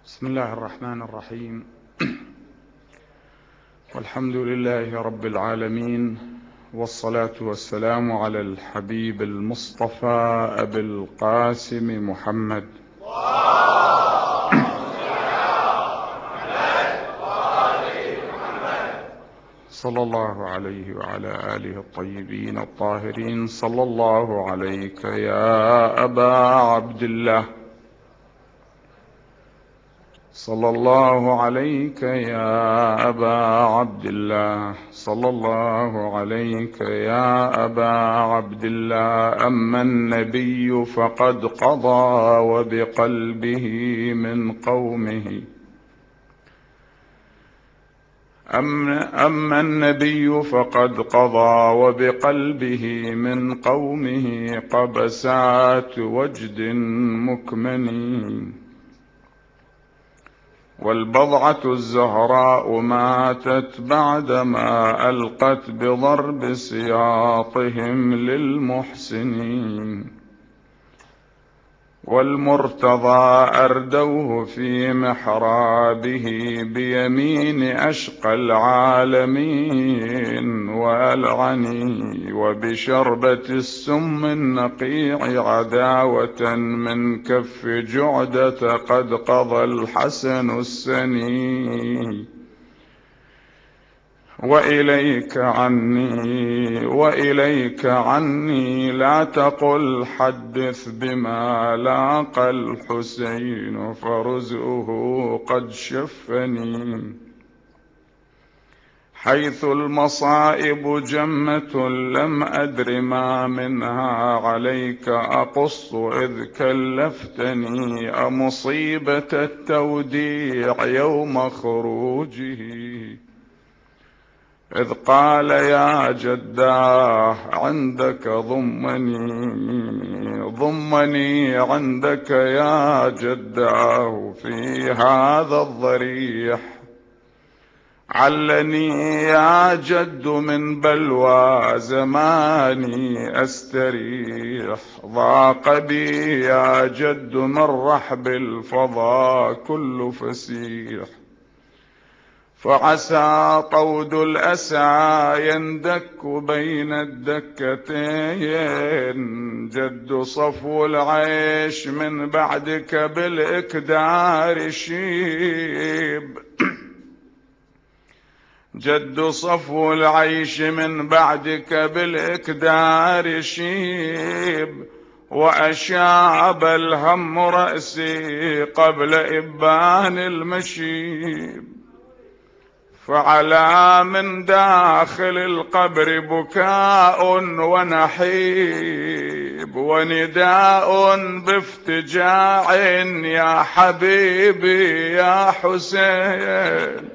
بسم الله الرحمن الرحيم. والحمد لله رب العالمين، والصلاة والسلام على الحبيب المصطفى أبي القاسم محمد صلى الله عليه وعلى آله الطيبين الطاهرين. صلى الله عليك يا أبا عبد الله، صلى الله عليك يا أبا عبد الله، صلى الله عليك يا أبا عبد الله. أما النبي فقد قضى وبقلبه من قومه، أما النبي فقد قضى وبقلبه من قومه قبسات وجد مكمنين. والبضعة الزهراء ماتت بعدما ألقت بضرب سياطهم للمحسنين. والمرتضى أردوه في محرابه بيمين أشقى العالمين والغني، وبشربة السم النقيع عداوة من كف جعدة قد قضى الحسن السني. وإليك عني لا تقل حدث بما لاقى الحسين، فرزقه قد شفني. حيث المصائب جمة لم أدر ما منها عليك أقص إذ كلفتني، أمصيبة التوديع يوم خروجه إذ قال يا جداه عندك ضمني عندك يا جداه في هذا الضريح. علني يا جد من بلوى زماني أستريح، ضاق بي يا جد من رحب الفضا كل فسيح. فعسى طود الأسى يندك بين الدكتين، جد صفو العيش من بعدك بالإكدار شيب. جد صفو العيش من بعدك بالإكدار شيب، وأشاب الهم رأسي قبل إبان المشيب. فعلى من داخل القبر بكاء ونحيب، ونداء بافتجاع يا حبيبي يا حسين.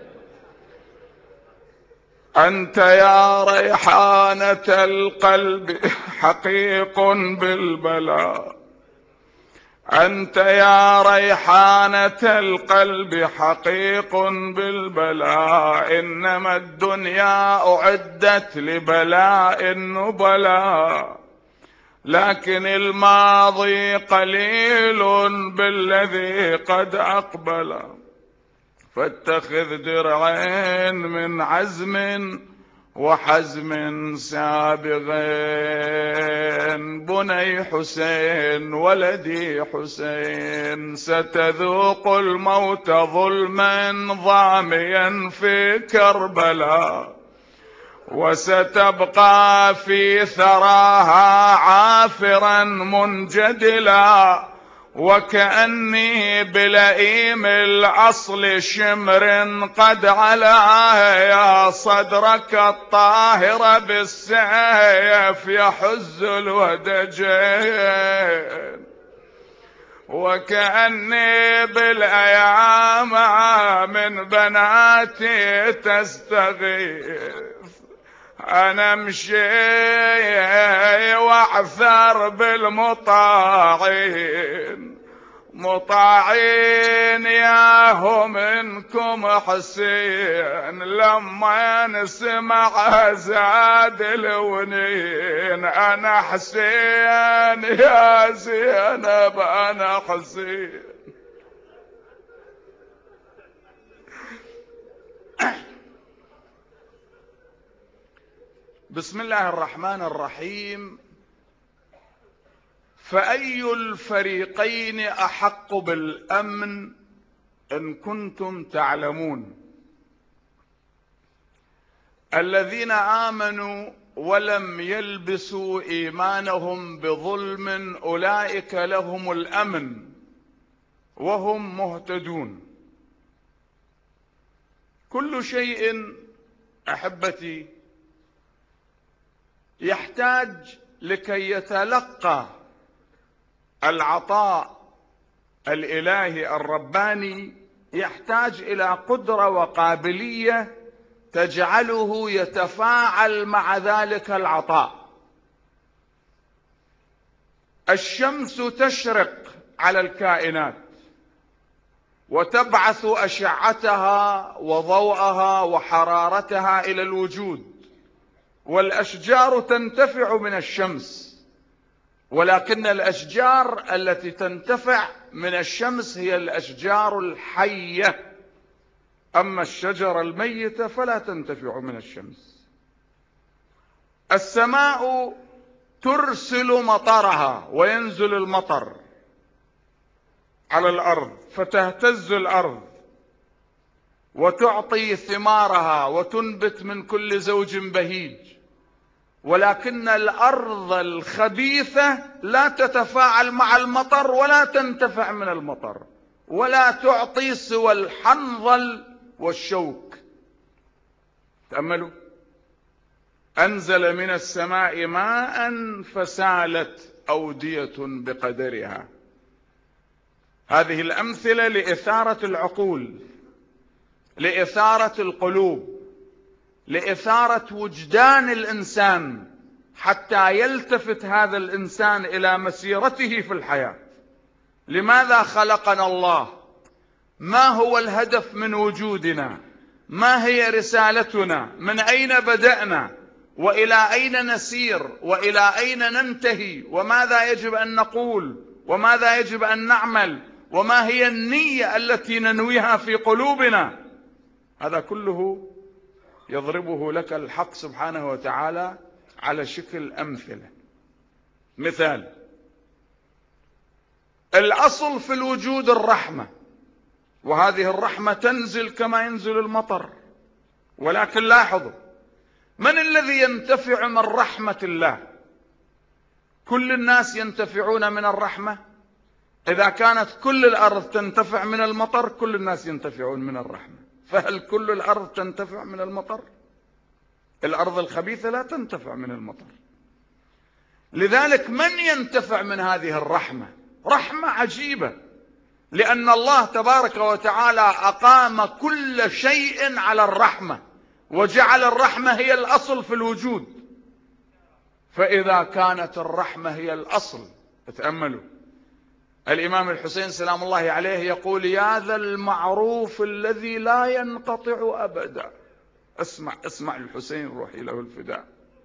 أنت يا ريحانة القلب حقيق بالبلاء، أنت يا ريحانة القلب حقيق بالبلاء. إنما الدنيا أعدت لبلاء النبلاء، لكن الماضي قليل بالذي قد أقبل. فاتخذ درعين من عزم وحزم سابغين. بني حسين ولدي حسين، ستذوق الموت ظلما ضاميا في كربلاء، وستبقى في ثراها عافرا منجدلا. وكأني بلئيم الأصل شمر قد علا يا صدرك الطاهر بالسيف يحز الودجين. وكأني بالأيام من بناتي تستغيث، أنا امشي واعثر بالمطاعين. مطاعين ياهو منكم حسين، لما نسمع زاد الونين. أنا حسين يا زينب أنا حسين. بسم الله الرحمن الرحيم. فأي الفريقين أحق بالأمن إن كنتم تعلمون؟ الذين آمنوا ولم يلبسوا إيمانهم بظلم أولئك لهم الأمن وهم مهتدون. كل شيء أحبتي يحتاج لكي يتلقى العطاء الإلهي الرباني، يحتاج إلى قدرة وقابلية تجعله يتفاعل مع ذلك العطاء. الشمس تشرق على الكائنات وتبعث أشعتها وضوءها وحرارتها إلى الوجود، والأشجار تنتفع من الشمس، ولكن الأشجار التي تنتفع من الشمس هي الأشجار الحية، أما الشجرة الميتة فلا تنتفع من الشمس. السماء ترسل مطرها وينزل المطر على الأرض فتهتز الأرض وتعطي ثمارها وتنبت من كل زوج بهيج، ولكن الأرض الخبيثة لا تتفاعل مع المطر ولا تنتفع من المطر ولا تعطي سوى الحنظل والشوك. تأملوا: أنزل من السماء ماء فسالت أودية بقدرها. هذه الأمثلة لإثارة العقول، لإثارة القلوب، لإثارة وجدان الإنسان، حتى يلتفت هذا الإنسان إلى مسيرته في الحياة. لماذا خلقنا الله؟ ما هو الهدف من وجودنا؟ ما هي رسالتنا؟ من أين بدأنا؟ وإلى أين نسير؟ وإلى أين ننتهي؟ وماذا يجب أن نقول؟ وماذا يجب أن نعمل؟ وما هي النية التي ننويها في قلوبنا؟ هذا كله يضربه لك الحق سبحانه وتعالى على شكل أمثلة. مثال: الأصل في الوجود الرحمة، وهذه الرحمة تنزل كما ينزل المطر، ولكن لاحظوا: من الذي ينتفع من رحمة الله؟ كل الناس ينتفعون من الرحمة. إذا كانت كل الأرض تنتفع من المطر كل الناس ينتفعون من الرحمة، فهل كل الأرض تنتفع من المطر؟ الأرض الخبيثة لا تنتفع من المطر. لذلك من ينتفع من هذه الرحمة؟ رحمة عجيبة، لأن الله تبارك وتعالى أقام كل شيء على الرحمة، وجعل الرحمة هي الأصل في الوجود. فإذا كانت الرحمة هي الأصل، تأملوا: الإمام الحسين سلام الله عليه يقول: يا ذا المعروف الذي لا ينقطع أبدا. اسمع الحسين، روحي له الفداء.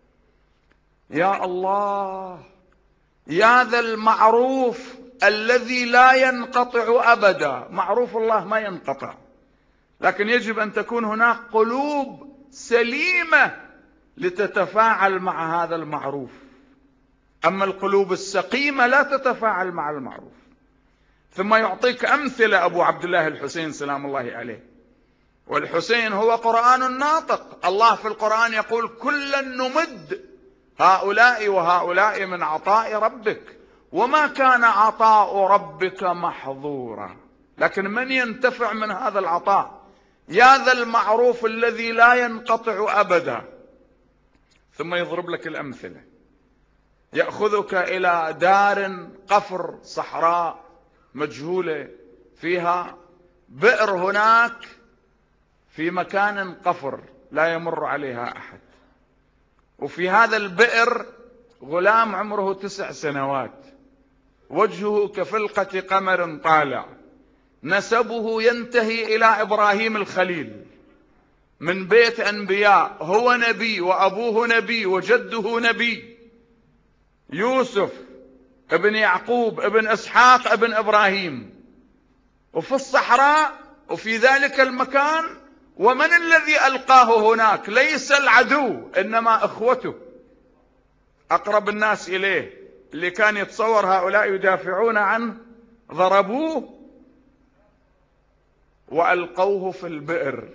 يا الله، يا ذا المعروف الذي لا ينقطع أبدا. معروف الله ما ينقطع، لكن يجب أن تكون هناك قلوب سليمة لتتفاعل مع هذا المعروف، أما القلوب السقيمة لا تتفاعل مع المعروف. ثم يعطيك أمثلة أبو عبد الله الحسين سلام الله عليه، والحسين هو قرآن ناطق. الله في القرآن يقول: كلا نمد هؤلاء وهؤلاء من عطاء ربك وما كان عطاء ربك محظورا. لكن من ينتفع من هذا العطاء؟ يا ذا المعروف الذي لا ينقطع أبدا. ثم يضرب لك الأمثلة، يأخذك إلى دار قفر صحراء مجهولة فيها بئر، هناك في مكان قفر لا يمر عليها أحد، وفي هذا البئر غلام عمره 9 سنوات، وجهه كفلقة قمر طالع، نسبه ينتهي إلى إبراهيم الخليل، من بيت أنبياء، هو نبي وأبوه نبي وجده نبي، يوسف ابن يعقوب ابن إسحاق ابن إبراهيم، وفي الصحراء وفي ذلك المكان ومن الذي ألقاه هناك؟ ليس العدو إنما إخوته، أقرب الناس إليه، اللي كان يتصور هؤلاء يدافعون عنه، ضربوه وألقوه في البئر،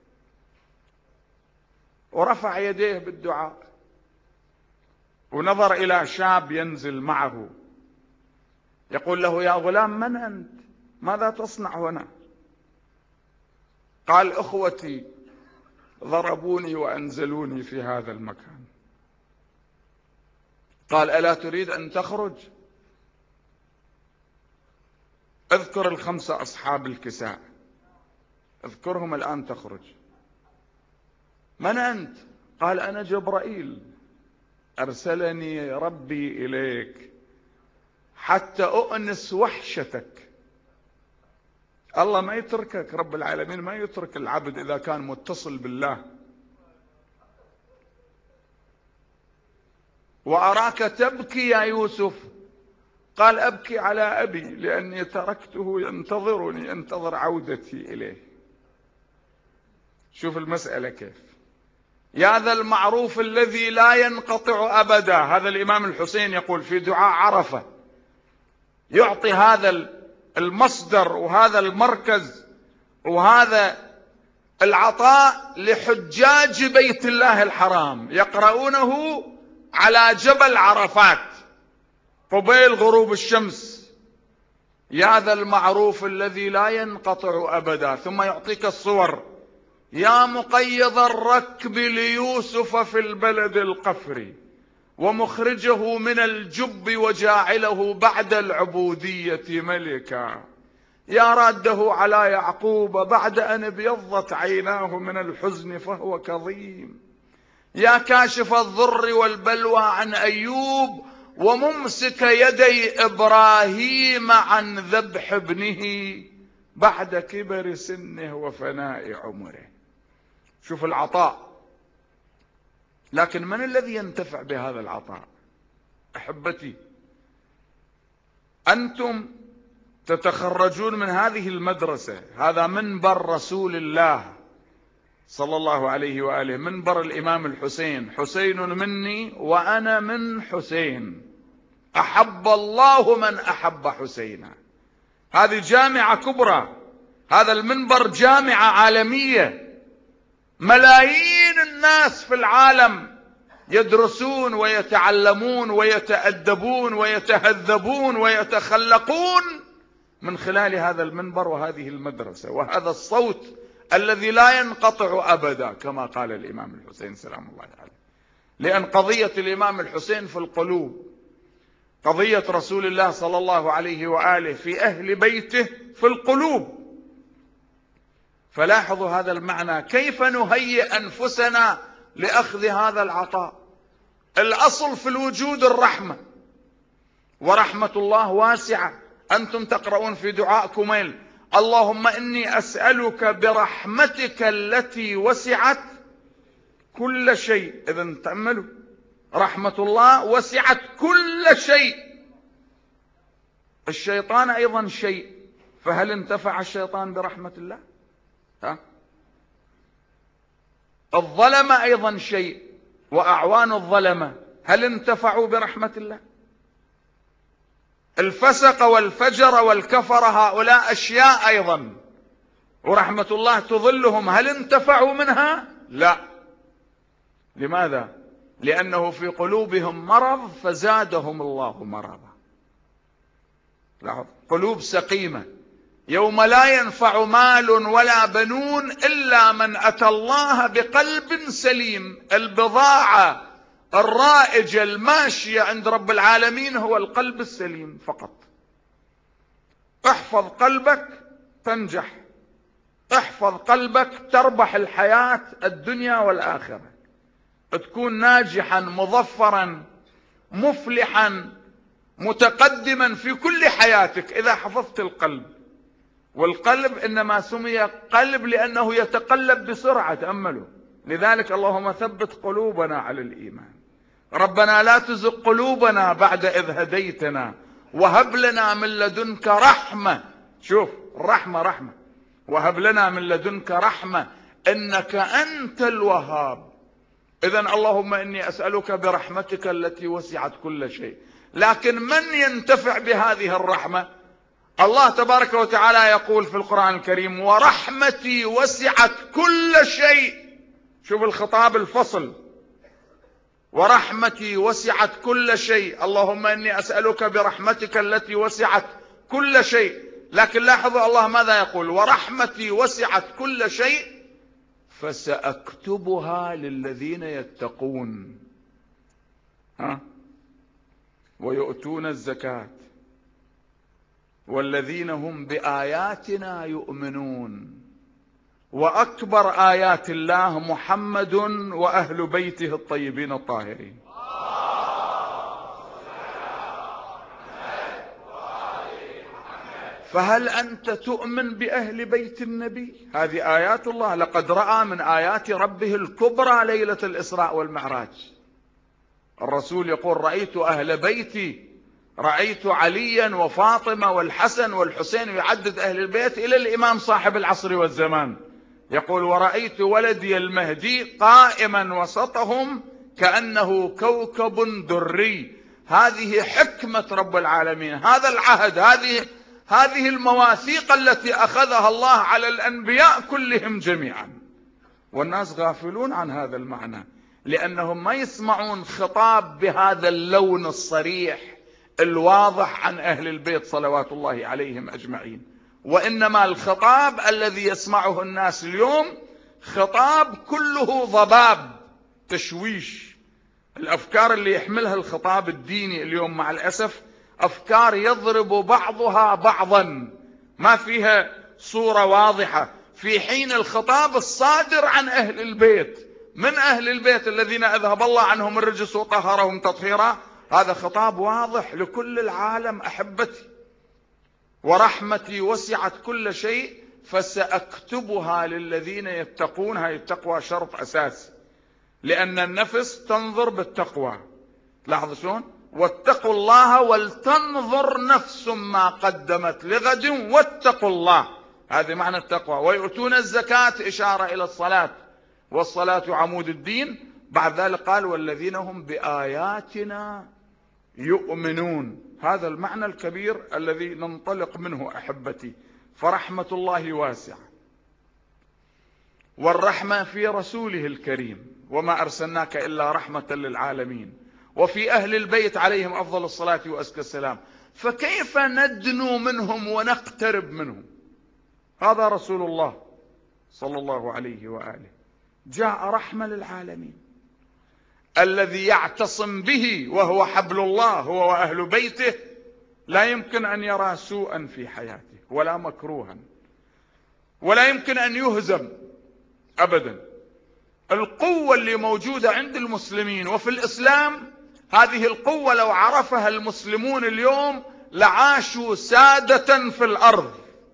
ورفع يديه بالدعاء، ونظر إلى شاب ينزل معه يقول له: يا غلام، من أنت؟ ماذا تصنع هنا؟ قال: أخوتي ضربوني وأنزلوني في هذا المكان. قال: ألا تريد أن تخرج؟ اذكر ال5 أصحاب الكساء، اذكرهم الآن تخرج. من أنت؟ قال: أنا جبرائيل، أرسلني ربي إليك حتى أؤنس وحشتك. الله ما يتركك، رب العالمين ما يترك العبد إذا كان متصل بالله. وأراك تبكي يا يوسف. قال: أبكي على أبي لأني تركته ينتظرني، ينتظر عودتي إليه. شوف المسألة كيف. يا ذا المعروف الذي لا ينقطع أبدا. هذا الإمام الحسين يقول في دعاء عرفة، يعطي هذا المصدر وهذا المركز وهذا العطاء لحجاج بيت الله الحرام، يقرؤونه على جبل عرفات قبيل غروب الشمس. يا ذا المعروف الذي لا ينقطع أبدا. ثم يعطيك الصور: يا مقيض الركب ليوسف في البلد القفر، ومخرجه من الجب وجاعله بعد العبودية ملكا، يا راده على يعقوب بعد أن ابيضت عيناه من الحزن فهو كظيم، يا كاشف الضر والبلوى عن أيوب، وممسك يدي إبراهيم عن ذبح ابنه بعد كبر سنه وفناء عمره. شوف العطاء. لكن من الذي ينتفع بهذا العطاء؟ أحبتي، أنتم تتخرجون من هذه المدرسة. هذا منبر رسول الله صلى الله عليه وآله، منبر الإمام الحسين. حسين مني وأنا من حسين، أحب الله من أحب حسينا. هذه جامعة كبرى، هذا المنبر جامعة عالمية، ملايين الناس في العالم يدرسون ويتعلمون ويتأدبون ويتهذبون ويتخلقون من خلال هذا المنبر وهذه المدرسة وهذا الصوت الذي لا ينقطع أبدا، كما قال الإمام الحسين سلام الله عليه. لأن قضية الإمام الحسين في القلوب، قضية رسول الله صلى الله عليه وآله في أهل بيته في القلوب. فلاحظوا هذا المعنى، كيف نهيئ أنفسنا لأخذ هذا العطاء. الأصل في الوجود الرحمة، ورحمة الله واسعة. أنتم تقرؤون في دعاء كميل: اللهم إني أسألك برحمتك التي وسعت كل شيء. إذن تأملوا، رحمة الله وسعت كل شيء. الشيطان أيضا شيء، فهل انتفع الشيطان برحمة الله؟ الظلمة أيضا شيء، وأعوان الظلمة هل انتفعوا برحمة الله؟ الفسق والفجر والكفر هؤلاء أشياء أيضا، ورحمة الله تظلهم، هل انتفعوا منها؟ لا. لماذا؟ لأنه في قلوبهم مرض فزادهم الله مرضا. قلوب سقيمة. يوم لا ينفع مال ولا بنون إلا من أتى الله بقلب سليم. البضاعة الرائجة الماشية عند رب العالمين هو القلب السليم فقط. احفظ قلبك تنجح، احفظ قلبك تربح الحياة الدنيا والآخرة، تكون ناجحا مظفرا مفلحا متقدما في كل حياتك إذا حفظت القلب. والقلب إنما سمي قلب لأنه يتقلب بسرعة، تأملوا. لذلك اللهم ثبت قلوبنا على الإيمان. ربنا لا تزغ قلوبنا بعد إذ هديتنا وهب لنا من لدنك رحمة. شوف الرحمة رحمة، وهب لنا من لدنك رحمة إنك أنت الوهاب. إذن اللهم إني أسألك برحمتك التي وسعت كل شيء. لكن من ينتفع بهذه الرحمة؟ الله تبارك وتعالى يقول في القرآن الكريم: ورحمتي وسعت كل شيء. شوف الخطاب الفصل: ورحمتي وسعت كل شيء. اللهم إني أسألك برحمتك التي وسعت كل شيء. لكن لاحظوا الله ماذا يقول: ورحمتي وسعت كل شيء فسأكتبها للذين يتقون ويؤتون الزكاة والذين هم بآياتنا يؤمنون. وأكبر آيات الله محمد وأهل بيته الطيبين الطاهرين. فهل أنت تؤمن بأهل بيت النبي؟ هذه آيات الله. لقد رأى من آيات ربه الكبرى ليلة الإسراء والمعراج. الرسول يقول: رأيت أهل بيتي، رأيت عليا وفاطمة والحسن والحسين، يعدد أهل البيت إلى الإمام صاحب العصر والزمان. يقول: ورأيت ولدي المهدي قائما وسطهم كأنه كوكب دري. هذه حكمة رب العالمين، هذا العهد، هذه المواثيق التي أخذها الله على الأنبياء كلهم جميعا. والناس غافلون عن هذا المعنى، لأنهم ما يسمعون خطاب بهذا اللون الصريح الواضح عن أهل البيت صلوات الله عليهم أجمعين. وإنما الخطاب الذي يسمعه الناس اليوم خطاب كله ضباب، تشويش. الأفكار اللي يحملها الخطاب الديني اليوم مع الأسف أفكار يضرب بعضها بعضا، ما فيها صورة واضحة، في حين الخطاب الصادر عن أهل البيت، من أهل البيت الذين أذهب الله عنهم الرجس وطهرهم تطهيرا، هذا خطاب واضح لكل العالم. أحبتي: ورحمتي وسعت كل شيء فسأكتبها للذين يتقون. هاي التقوى شرط أساسي، لأن النفس تنظر بالتقوى. لاحظوا شلون: واتقوا الله ولتنظر نفس ما قدمت لغد واتقوا الله. هذه معنى التقوى. ويؤتون الزكاة، إشارة إلى الصلاة، والصلاة عمود الدين. بعد ذلك قال: والذين هم بآياتنا يؤمنون. هذا المعنى الكبير الذي ننطلق منه أحبتي. فرحمة الله واسعة، والرحمة في رسوله الكريم: وما أرسلناك إلا رحمة للعالمين. وفي أهل البيت عليهم أفضل الصلاة وأزكى السلام. فكيف ندنو منهم ونقترب منهم؟ هذا رسول الله صلى الله عليه وآله، جاء رحمة للعالمين. الذي يعتصم به وهو حبل الله هو وأهل بيته لا يمكن أن يرى سوءا في حياته ولا مكروها، ولا يمكن أن يهزم أبدا. القوة اللي موجودة عند المسلمين وفي الإسلام، هذه القوة لو عرفها المسلمون اليوم لعاشوا سادة في الأرض،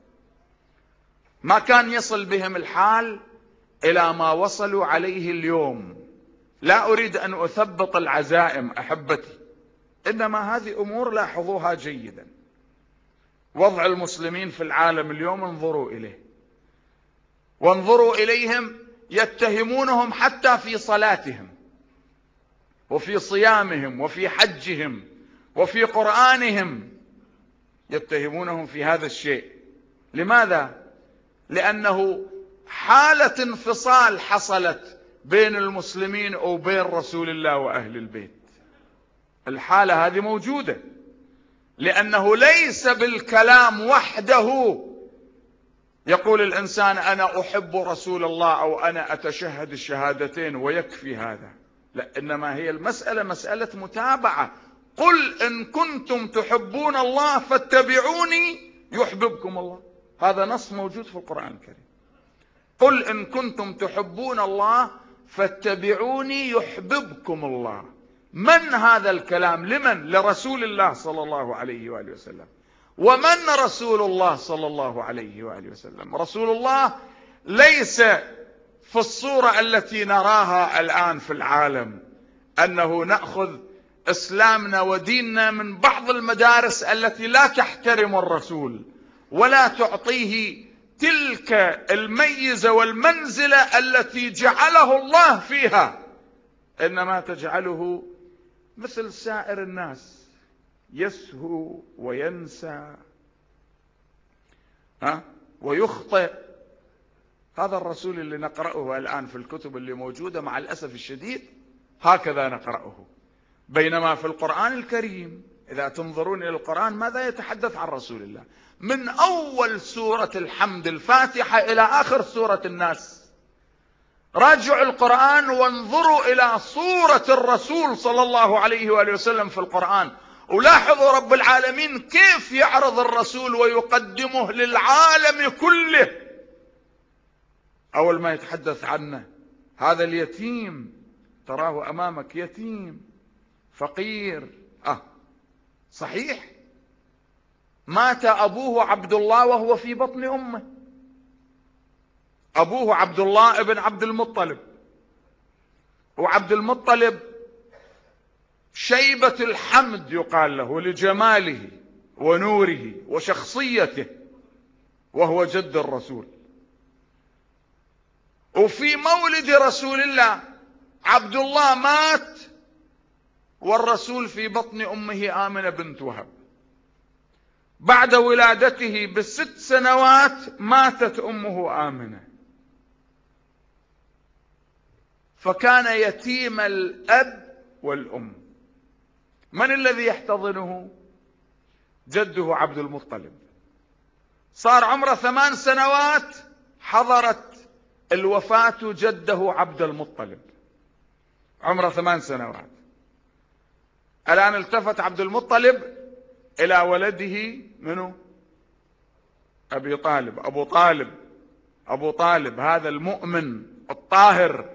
ما كان يصل بهم الحال إلى ما وصلوا عليه اليوم. لا أريد أن أثبط العزائم أحبتي، إنما هذه أمور لاحظوها جيدا. وضع المسلمين في العالم اليوم انظروا إليه، وانظروا إليهم يتهمونهم حتى في صلاتهم وفي صيامهم وفي حجهم وفي قرآنهم، يتهمونهم في هذا الشيء. لماذا؟ لأنه حالة انفصال حصلت بين المسلمين أو بين رسول الله وأهل البيت. الحالة هذه موجودة، لأنه ليس بالكلام وحده يقول الإنسان أنا أحب رسول الله أو أنا أتشهد الشهادتين ويكفي هذا. لا، إنما هي المسألة مسألة متابعة. قل إن كنتم تحبون الله فاتبعوني يحببكم الله. هذا نص موجود في القرآن الكريم. قل إن كنتم تحبون الله فاتبعوني يحببكم الله. من هذا الكلام؟ لمن؟ لرسول الله صلى الله عليه وآله وسلم. ومن رسول الله صلى الله عليه وآله وسلم؟ رسول الله ليس في الصورة التي نراها الآن في العالم، أنه نأخذ إسلامنا وديننا من بعض المدارس التي لا تحترم الرسول ولا تعطيه تلك الميزة والمنزلة التي جعله الله فيها، إنما تجعله مثل سائر الناس يسهو وينسى ويخطئ. هذا الرسول اللي نقرأه الآن في الكتب اللي موجودة مع الأسف الشديد هكذا نقرأه، بينما في القرآن الكريم إذا تنظرون إلى القرآن ماذا يتحدث عن رسول الله؟ من أول سورة الحمد الفاتحة إلى آخر سورة الناس. راجعوا القرآن وانظروا إلى صورة الرسول صلى الله عليه وآله وسلم في القرآن، ولاحظوا رب العالمين كيف يعرض الرسول ويقدمه للعالم كله. أول ما يتحدث عنه هذا اليتيم تراه أمامك يتيم فقير، صحيح مات أبوه عبد الله وهو في بطن أمه، أبوه عبد الله ابن عبد المطلب، وعبد المطلب شيبة الحمد يقال له لجماله ونوره وشخصيته، وهو جد الرسول. وفي مولد رسول الله عبد الله مات والرسول في بطن أمه آمنة بنت وهب. بعد ولادته ب6 سنوات ماتت أمه آمنة، فكان يتيم الأب والأم. من الذي يحتضنه؟ جده عبد المطلب. صار عمره 8 سنوات حضرت الوفاة جده عبد المطلب، عمره 8 سنوات. الآن التفت عبد المطلب إلى ولده منه أبي طالب، أبو طالب هذا المؤمن الطاهر،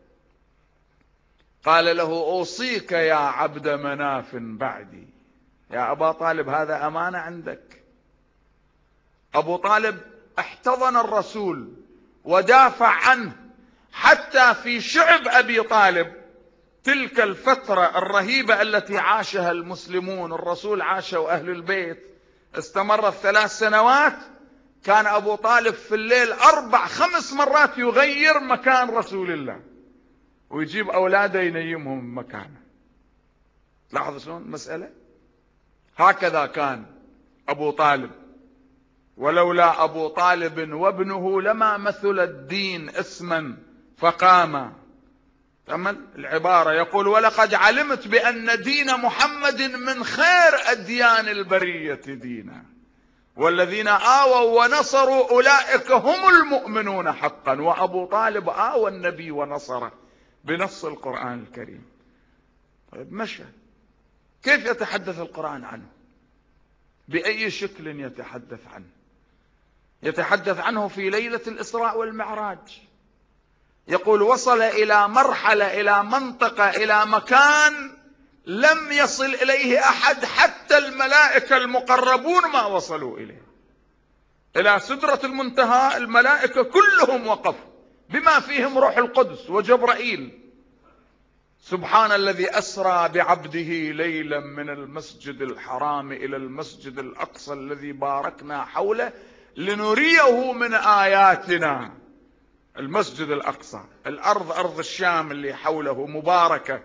قال له أوصيك يا عبد مناف بعدي. يا أبا طالب هذا أمانة عندك. أبو طالب احتضن الرسول ودافع عنه، حتى في شعب أبي طالب تلك الفترة الرهيبة التي عاشها المسلمون، الرسول عاشه وأهل البيت استمرت 3 سنوات، كان أبو طالب في الليل 4-5 مرات يغير مكان رسول الله ويجيب أولاده ينيمهم مكانه. لاحظوا شلون المسألة؟ هكذا كان أبو طالب. ولولا أبو طالب وابنه لما مثل الدين اسما فقاما. تأمل العبارة، يقول ولقد علمت بأن دين محمد من خير أديان البرية دينا، والذين آووا ونصروا أولئك هم المؤمنون حقا. وأبو طالب آوى النبي ونصره بنص القرآن الكريم. طيب مشى، كيف يتحدث القرآن عنه؟ بأي شكل يتحدث عنه؟ يتحدث عنه في ليلة الإسراء والمعراج، يقول وصل إلى مرحلة، إلى منطقة، إلى مكان لم يصل إليه أحد، حتى الملائكة المقربون ما وصلوا إليه. إلى سدرة المنتهى الملائكة كلهم وقفوا بما فيهم روح القدس وجبرائيل. سبحان الذي أسرى بعبده ليلا من المسجد الحرام إلى المسجد الأقصى الذي باركنا حوله لنريه من آياتنا. المسجد الأقصى، الأرض أرض الشام اللي حوله مباركة.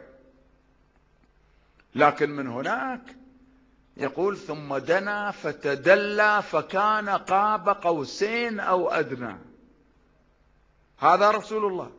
لكن من هناك يقول ثم دنا فتدلى فكان قاب قوسين أو أدنى. هذا رسول الله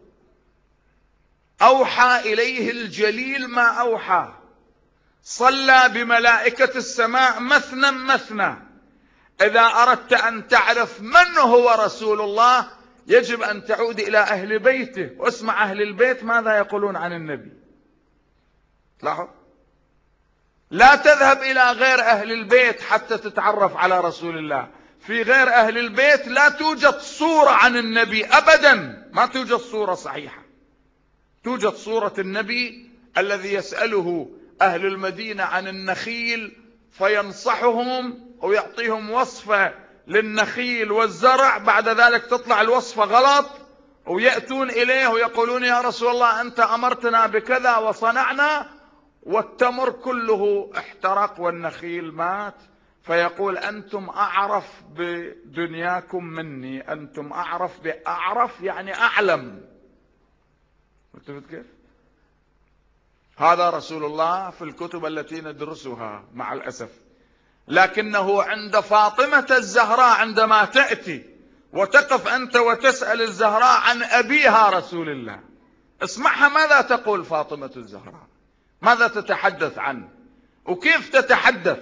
أوحى إليه الجليل ما أوحى، صلى بملائكة السماء مثنى مثنى. إذا أردت أن تعرف من هو رسول الله يجب أن تعود إلى أهل بيته، واسمع أهل البيت ماذا يقولون عن النبي. لاحظ، لا تذهب إلى غير أهل البيت حتى تتعرف على رسول الله. في غير أهل البيت لا توجد صورة عن النبي أبدا، ما توجد صورة صحيحة. توجد صورة النبي الذي يسأله أهل المدينة عن النخيل فينصحهم ويعطيهم وصفة للنخيل والزرع، بعد ذلك تطلع الوصفة غلط ويأتون إليه ويقولون يا رسول الله أنت أمرتنا بكذا وصنعنا، والتمر كله احترق والنخيل مات. فيقول أنتم أعرف بدنياكم مني، أنتم أعرف بأعرف يعني أعلم. شفت كيف؟ هذا رسول الله في الكتب التي ندرسها مع الأسف. لكنه عند فاطمة الزهراء عندما تأتي وتقف أنت وتسأل الزهراء عن أبيها رسول الله، اسمعها ماذا تقول فاطمة الزهراء، ماذا تتحدث عنه وكيف تتحدث.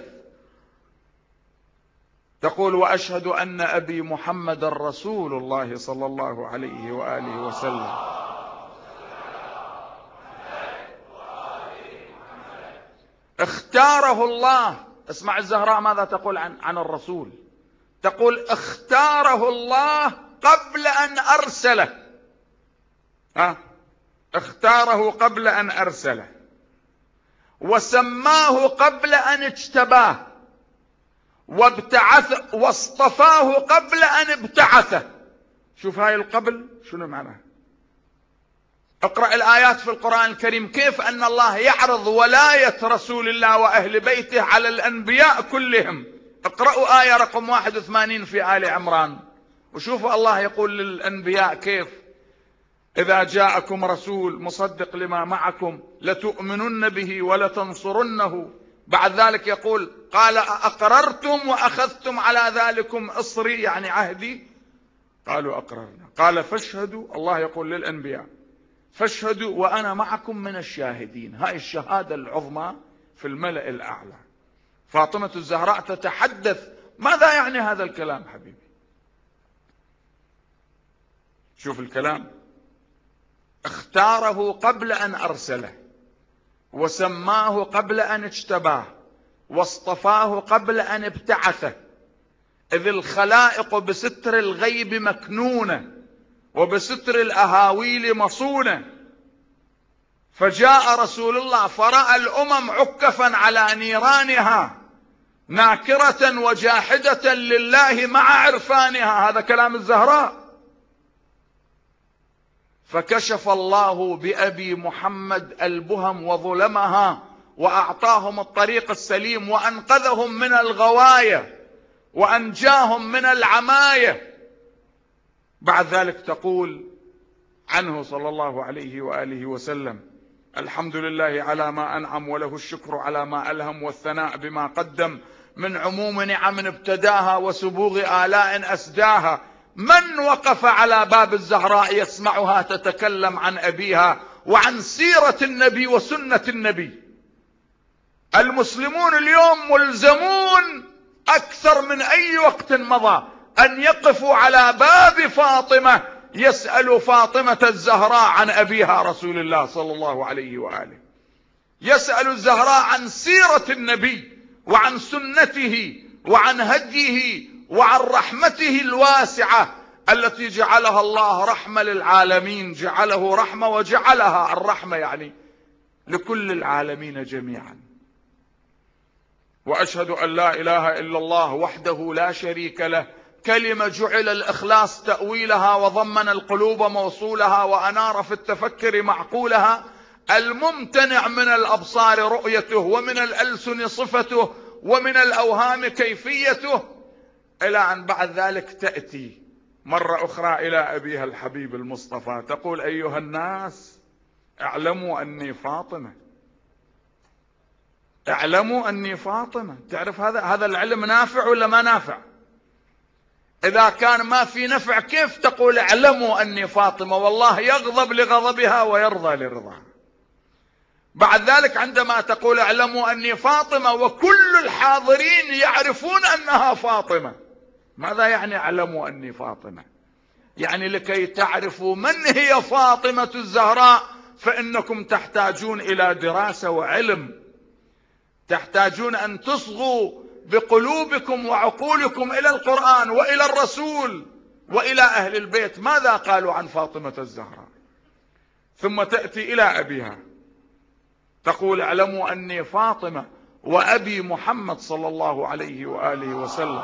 تقول: وأشهد أن أبي محمد رسول الله صلى الله عليه وآله وسلم. اختاره الله. اسمع الزهراء ماذا تقول عن الرسول. تقول: اختاره الله قبل أن أرسله. اختاره قبل أن أرسله، وسماه قبل أن اجتباه، وابتعث واصطفاه قبل أن ابتعثه. شوف هاي القبل شنو معناها. اقرأ الآيات في القرآن الكريم كيف أن الله يعرض ولاية رسول الله وأهل بيته على الأنبياء كلهم. اقرأوا آية رقم 81 في آل عمران وشوفوا الله يقول للأنبياء كيف: إذا جاءكم رسول مصدق لما معكم لتؤمنن به ولتنصرنه. بعد ذلك يقول: قال أقررتم وأخذتم على ذلكم إصري يعني عهدي؟ قالوا أقررنا. قال فاشهدوا. الله يقول للأنبياء: فاشهدوا وأنا معكم من الشاهدين. هاي الشهادة العظمى في الملأ الأعلى. فاطمة الزهراء تتحدث. ماذا يعني هذا الكلام حبيبي؟ شوف الكلام: اختاره قبل أن أرسله، وسماه قبل أن اجتباه، واصطفاه قبل أن ابتعثه، إذ الخلائق بستر الغيب مكنونة وبستر الأهاويل مصونة. فجاء رسول الله فرأى الأمم عكفا على نيرانها ناكرة وجاحدة لله مع عرفانها. هذا كلام الزهراء. فكشف الله بأبي محمد البهم وظلمها وأعطاهم الطريق السليم وأنقذهم من الغواية وأنجاهم من العماية. بعد ذلك تقول عنه صلى الله عليه وآله وسلم: الحمد لله على ما أنعم وله الشكر على ما ألهم والثناء بما قدم من عموم نعم ابتداها وسبوغ آلاء أسداها. من وقف على باب الزهراء يسمعها تتكلم عن أبيها وعن سيرة النبي وسنة النبي. المسلمون اليوم ملزمون أكثر من أي وقت مضى أن يقفوا على باب فاطمة يسأل فاطمة الزهراء عن أبيها رسول الله صلى الله عليه وآله، يسأل الزهراء عن سيرة النبي وعن سنته وعن هديه وعن رحمته الواسعة التي جعلها الله رحمة للعالمين. جعله رحمة وجعلها الرحمة يعني لكل العالمين جميعا. وأشهد أن لا إله إلا الله وحده لا شريك له، كلمة جعل الإخلاص تأويلها وضمن القلوب موصولها وأنار في التفكر معقولها، الممتنع من الأبصار رؤيته ومن الألسن صفته ومن الأوهام كيفيته، إلى أن بعد ذلك تأتي مرة أخرى إلى أبيها الحبيب المصطفى تقول: أيها الناس اعلموا أني فاطمة، اعلموا أني فاطمة. تعرف هذا العلم نافع ولا ما نافع؟ إذا كان ما في نفع كيف تقول اعلموا أني فاطمة؟ والله يغضب لغضبها ويرضى لرضاها. بعد ذلك عندما تقول اعلموا أني فاطمة وكل الحاضرين يعرفون أنها فاطمة، ماذا يعني اعلموا أني فاطمة؟ يعني لكي تعرفوا من هي فاطمة الزهراء فإنكم تحتاجون إلى دراسة وعلم، تحتاجون أن تصغوا بقلوبكم وعقولكم إلى القرآن وإلى الرسول وإلى أهل البيت ماذا قالوا عن فاطمة الزهراء. ثم تأتي إلى أبيها تقول: اعلموا أني فاطمة وأبي محمد صلى الله عليه وآله وسلم.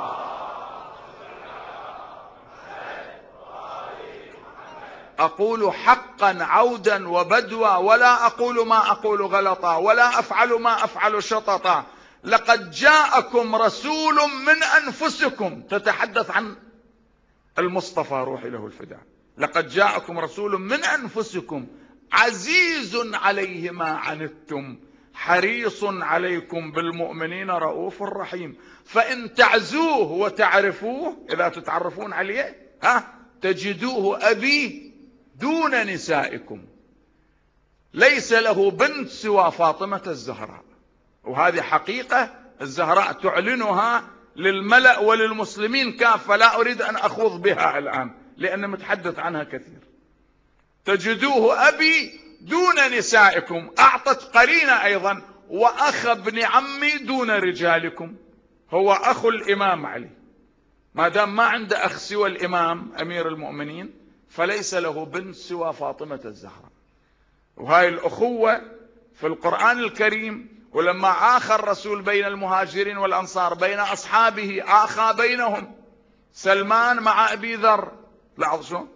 أقول حقا عودا وبدوا، ولا أقول ما أقول غلطا، ولا أفعل ما أفعل شططا، لقد جاءكم رسول من أنفسكم، تتحدث عن المصطفى روحي له الفداء. لقد جاءكم رسول من أنفسكم عزيز عليه ما عنتم حريص عليكم بالمؤمنين رؤوف رحيم. فإن تعزوه وتعرفوه، إذا تتعرفون عليه تجدوه أبي دون نسائكم، ليس له بنت سوى فاطمة الزهراء. وهذه حقيقة الزهراء تعلنها للملأ وللمسلمين كافة، لا أريد أن أخوض بها الآن لأن متحدث عنها كثير. تجدوه أبي دون نسائكم، أعطت قرينة أيضا، وأخ ابن عمي دون رجالكم، هو أخو الإمام علي، ما دام ما عنده أخ سوى الإمام أمير المؤمنين فليس له بنت سوى فاطمة الزهراء. وهاي الأخوة في القرآن الكريم، ولما آخى الرسول بين المهاجرين والأنصار بين أصحابه آخى بينهم سلمان مع أبي ذر، لاحظوا شلون،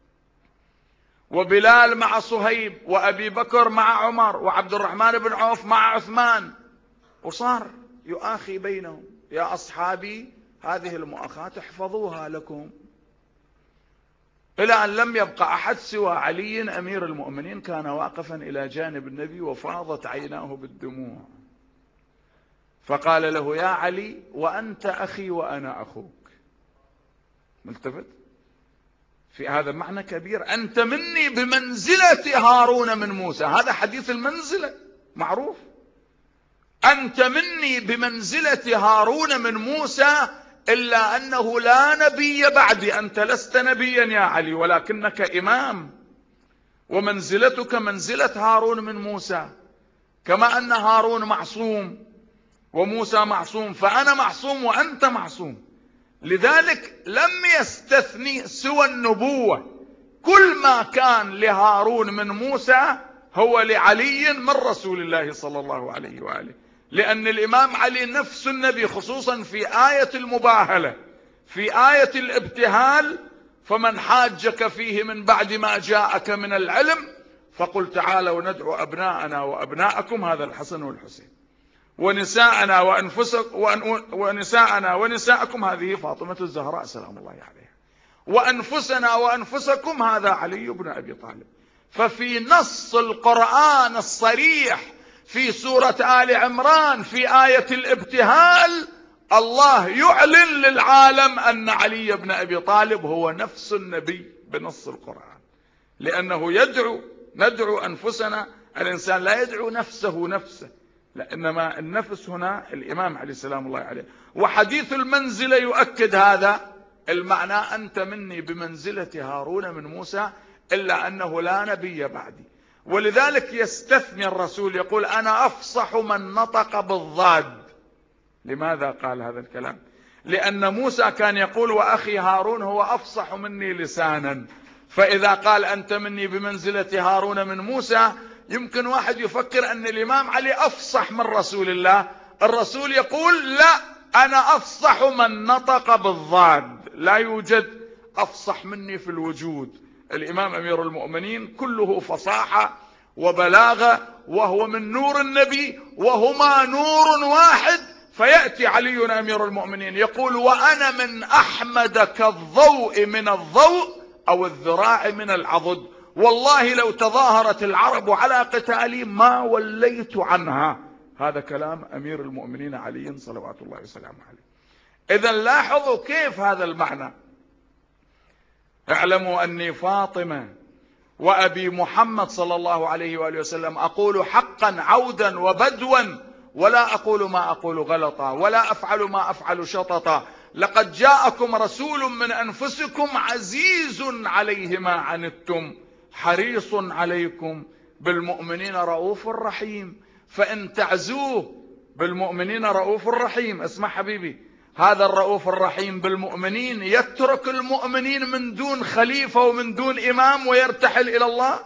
وبلال مع صهيب، وأبي بكر مع عمر، وعبد الرحمن بن عوف مع عثمان، وصار يؤاخي بينهم. يا أصحابي هذه المؤاخاة احفظوها لكم، إلى أن لم يبقى أحد سوى علي أمير المؤمنين كان واقفا إلى جانب النبي وفاضت عيناه بالدموع، فقال له: يا علي وأنت أخي وأنا أخوك. ملتفت في هذا معنى كبير، أنت مني بمنزلة هارون من موسى، هذا حديث المنزلة معروف، أنت مني بمنزلة هارون من موسى، إلا أنه لا نبي بعدي، أنت لست نبيا يا علي ولكنك إمام، ومنزلتك منزلة هارون من موسى، كما أن هارون معصوم وموسى معصوم، فأنا معصوم وأنت معصوم. لذلك لم يستثني سوى النبوة، كل ما كان لهارون من موسى هو لعلي من رسول الله صلى الله عليه وآله، لأن الإمام علي نفس النبي، خصوصا في آية المباهلة، في آية الابتهال: فمن حاجك فيه من بعد ما جاءك من العلم فقل تعالوا ندعو أبناءنا وأبناءكم، هذا الحسن والحسين، ونساءنا ونساءكم، هذه فاطمة الزهراء سلام الله عليها، وأنفسنا وأنفسكم، هذا علي بن أبي طالب. ففي نص القرآن الصريح في سورة آل عمران في آية الابتهال الله يعلن للعالم أن علي بن أبي طالب هو نفس النبي بنص القرآن، لأنه ندعو أنفسنا، الإنسان لا يدعو نفسه، لا، إنما النفس هنا الإمام عليه السلام الله عليه. وحديث المنزلة يؤكد هذا المعنى: أنت مني بمنزلة هارون من موسى، إلا أنه لا نبي بعدي. ولذلك يستثني الرسول يقول: أنا أفصح من نطق بالضاد. لماذا قال هذا الكلام؟ لأن موسى كان يقول: وأخي هارون هو أفصح مني لسانا، فإذا قال أنت مني بمنزلة هارون من موسى، يمكن واحد يفكر أن الإمام علي أفصح من رسول الله. الرسول يقول: لا، أنا أفصح من نطق بالضاد، لا يوجد أفصح مني في الوجود. الإمام أمير المؤمنين كله فصاحة وبلاغة، وهو من نور النبي، وهما نور واحد. فيأتي علي أمير المؤمنين يقول: وأنا من أحمد كالضوء من الضوء أو الذراع من العضد، والله لو تظاهرت العرب على قتالي ما وليت عنها. هذا كلام أمير المؤمنين علي صلوات الله وسلامه عليه. إذن لاحظوا كيف هذا المعنى: اعلموا أني فاطمة وأبي محمد صلى الله عليه وآله وسلم أقول حقا عودا وبدوا، ولا أقول ما أقول غلطا، ولا أفعل ما أفعل شططا. لقد جاءكم رسول من أنفسكم عزيز عليه ما عنتم حريص عليكم بالمؤمنين رؤوف رحيم. فإن تعزوه بالمؤمنين رؤوف رحيم، اسمع حبيبي، هذا الرؤوف الرحيم بالمؤمنين يترك المؤمنين من دون خليفة ومن دون إمام ويرتحل إلى الله؟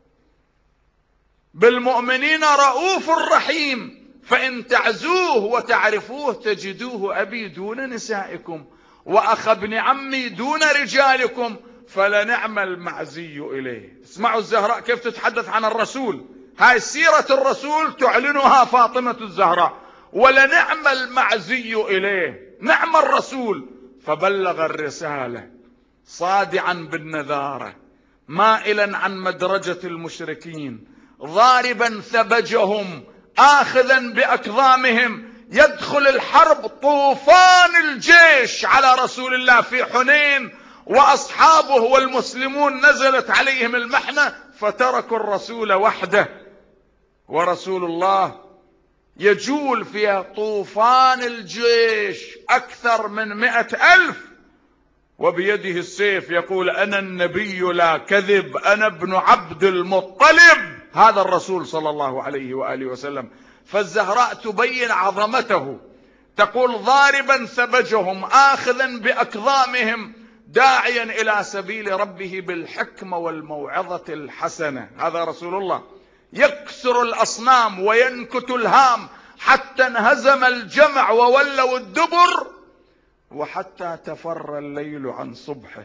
بالمؤمنين رؤوف رحيم. فإن تعزوه وتعرفوه تجدوه أبي دون نسائكم، وأخ ابن عمي دون رجالكم، فلنعم المعزي إليه. اسمعوا الزهراء كيف تتحدث عن الرسول، هاي سيرة الرسول تعلنها فاطمة الزهراء: ولنعم المعزي إليه، نعم الرسول. فبلغ الرسالة صادعا بالنذارة، مائلا عن مدرجة المشركين، ضاربا ثبجهم، آخذا بأكظامهم، يدخل الحرب طوفان الجيش على رسول الله في حنين، وأصحابه والمسلمون نزلت عليهم المحنة فتركوا الرسول وحده، ورسول الله يجول في طوفان الجيش أكثر من 100,000 وبيده السيف، يقول أنا النبي لا كذب، أنا ابن عبد المطلب، هذا الرسول صلى الله عليه وآله وسلم. فالزهراء تبين عظمته، تقول ضاربا ثبجهم، آخذا بأكظامهم، داعيا إلى سبيل ربه بالحكمة والموعظة الحسنة، هذا رسول الله. يكسر الأصنام وينكت الهام حتى انهزم الجمع وولوا الدبر، وحتى تفر الليل عن صبحه،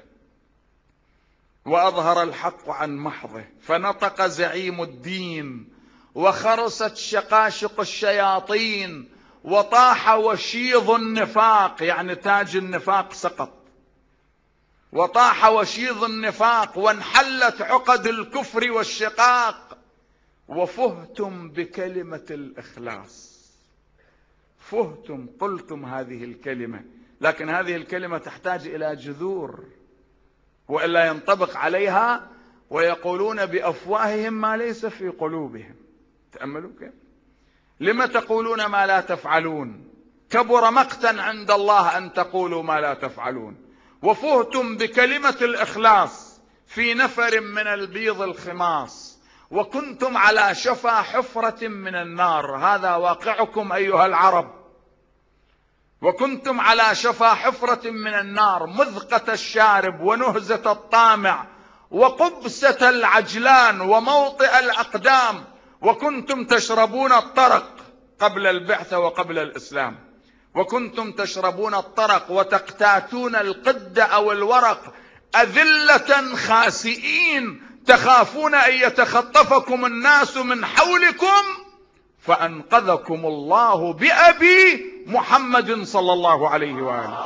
وأظهر الحق عن محضه، فنطق زعيم الدين، وخرست شقاشق الشياطين، وطاح وشيض النفاق، يعني تاج النفاق سقط، وطاح وشيض النفاق، وانحلت عقد الكفر والشقاق، وفهتم بكلمة الإخلاص. فهتم، قلتم هذه الكلمة، لكن هذه الكلمة تحتاج إلى جذور، وإلا ينطبق عليها ويقولون بأفواههم ما ليس في قلوبهم. تأملوا كيف. لما تقولون ما لا تفعلون؟ كبر مقتا عند الله أن تقولوا ما لا تفعلون. وفهتم بكلمة الإخلاص في نفر من البيض الخماص، وكنتم على شفا حفرة من النار، هذا واقعكم أيها العرب. وكنتم على شفا حفرة من النار، مذقة الشارب ونهزة الطامع وقبسة العجلان وموطئ الأقدام، وكنتم تشربون الطرق قبل البعثة وقبل الإسلام، وكنتم تشربون الطرق وتقتاتون القد أو الورق، أذلة خاسئين تخافون أن يتخطفكم الناس من حولكم، فأنقذكم الله بأبي محمد صلى الله عليه وآله.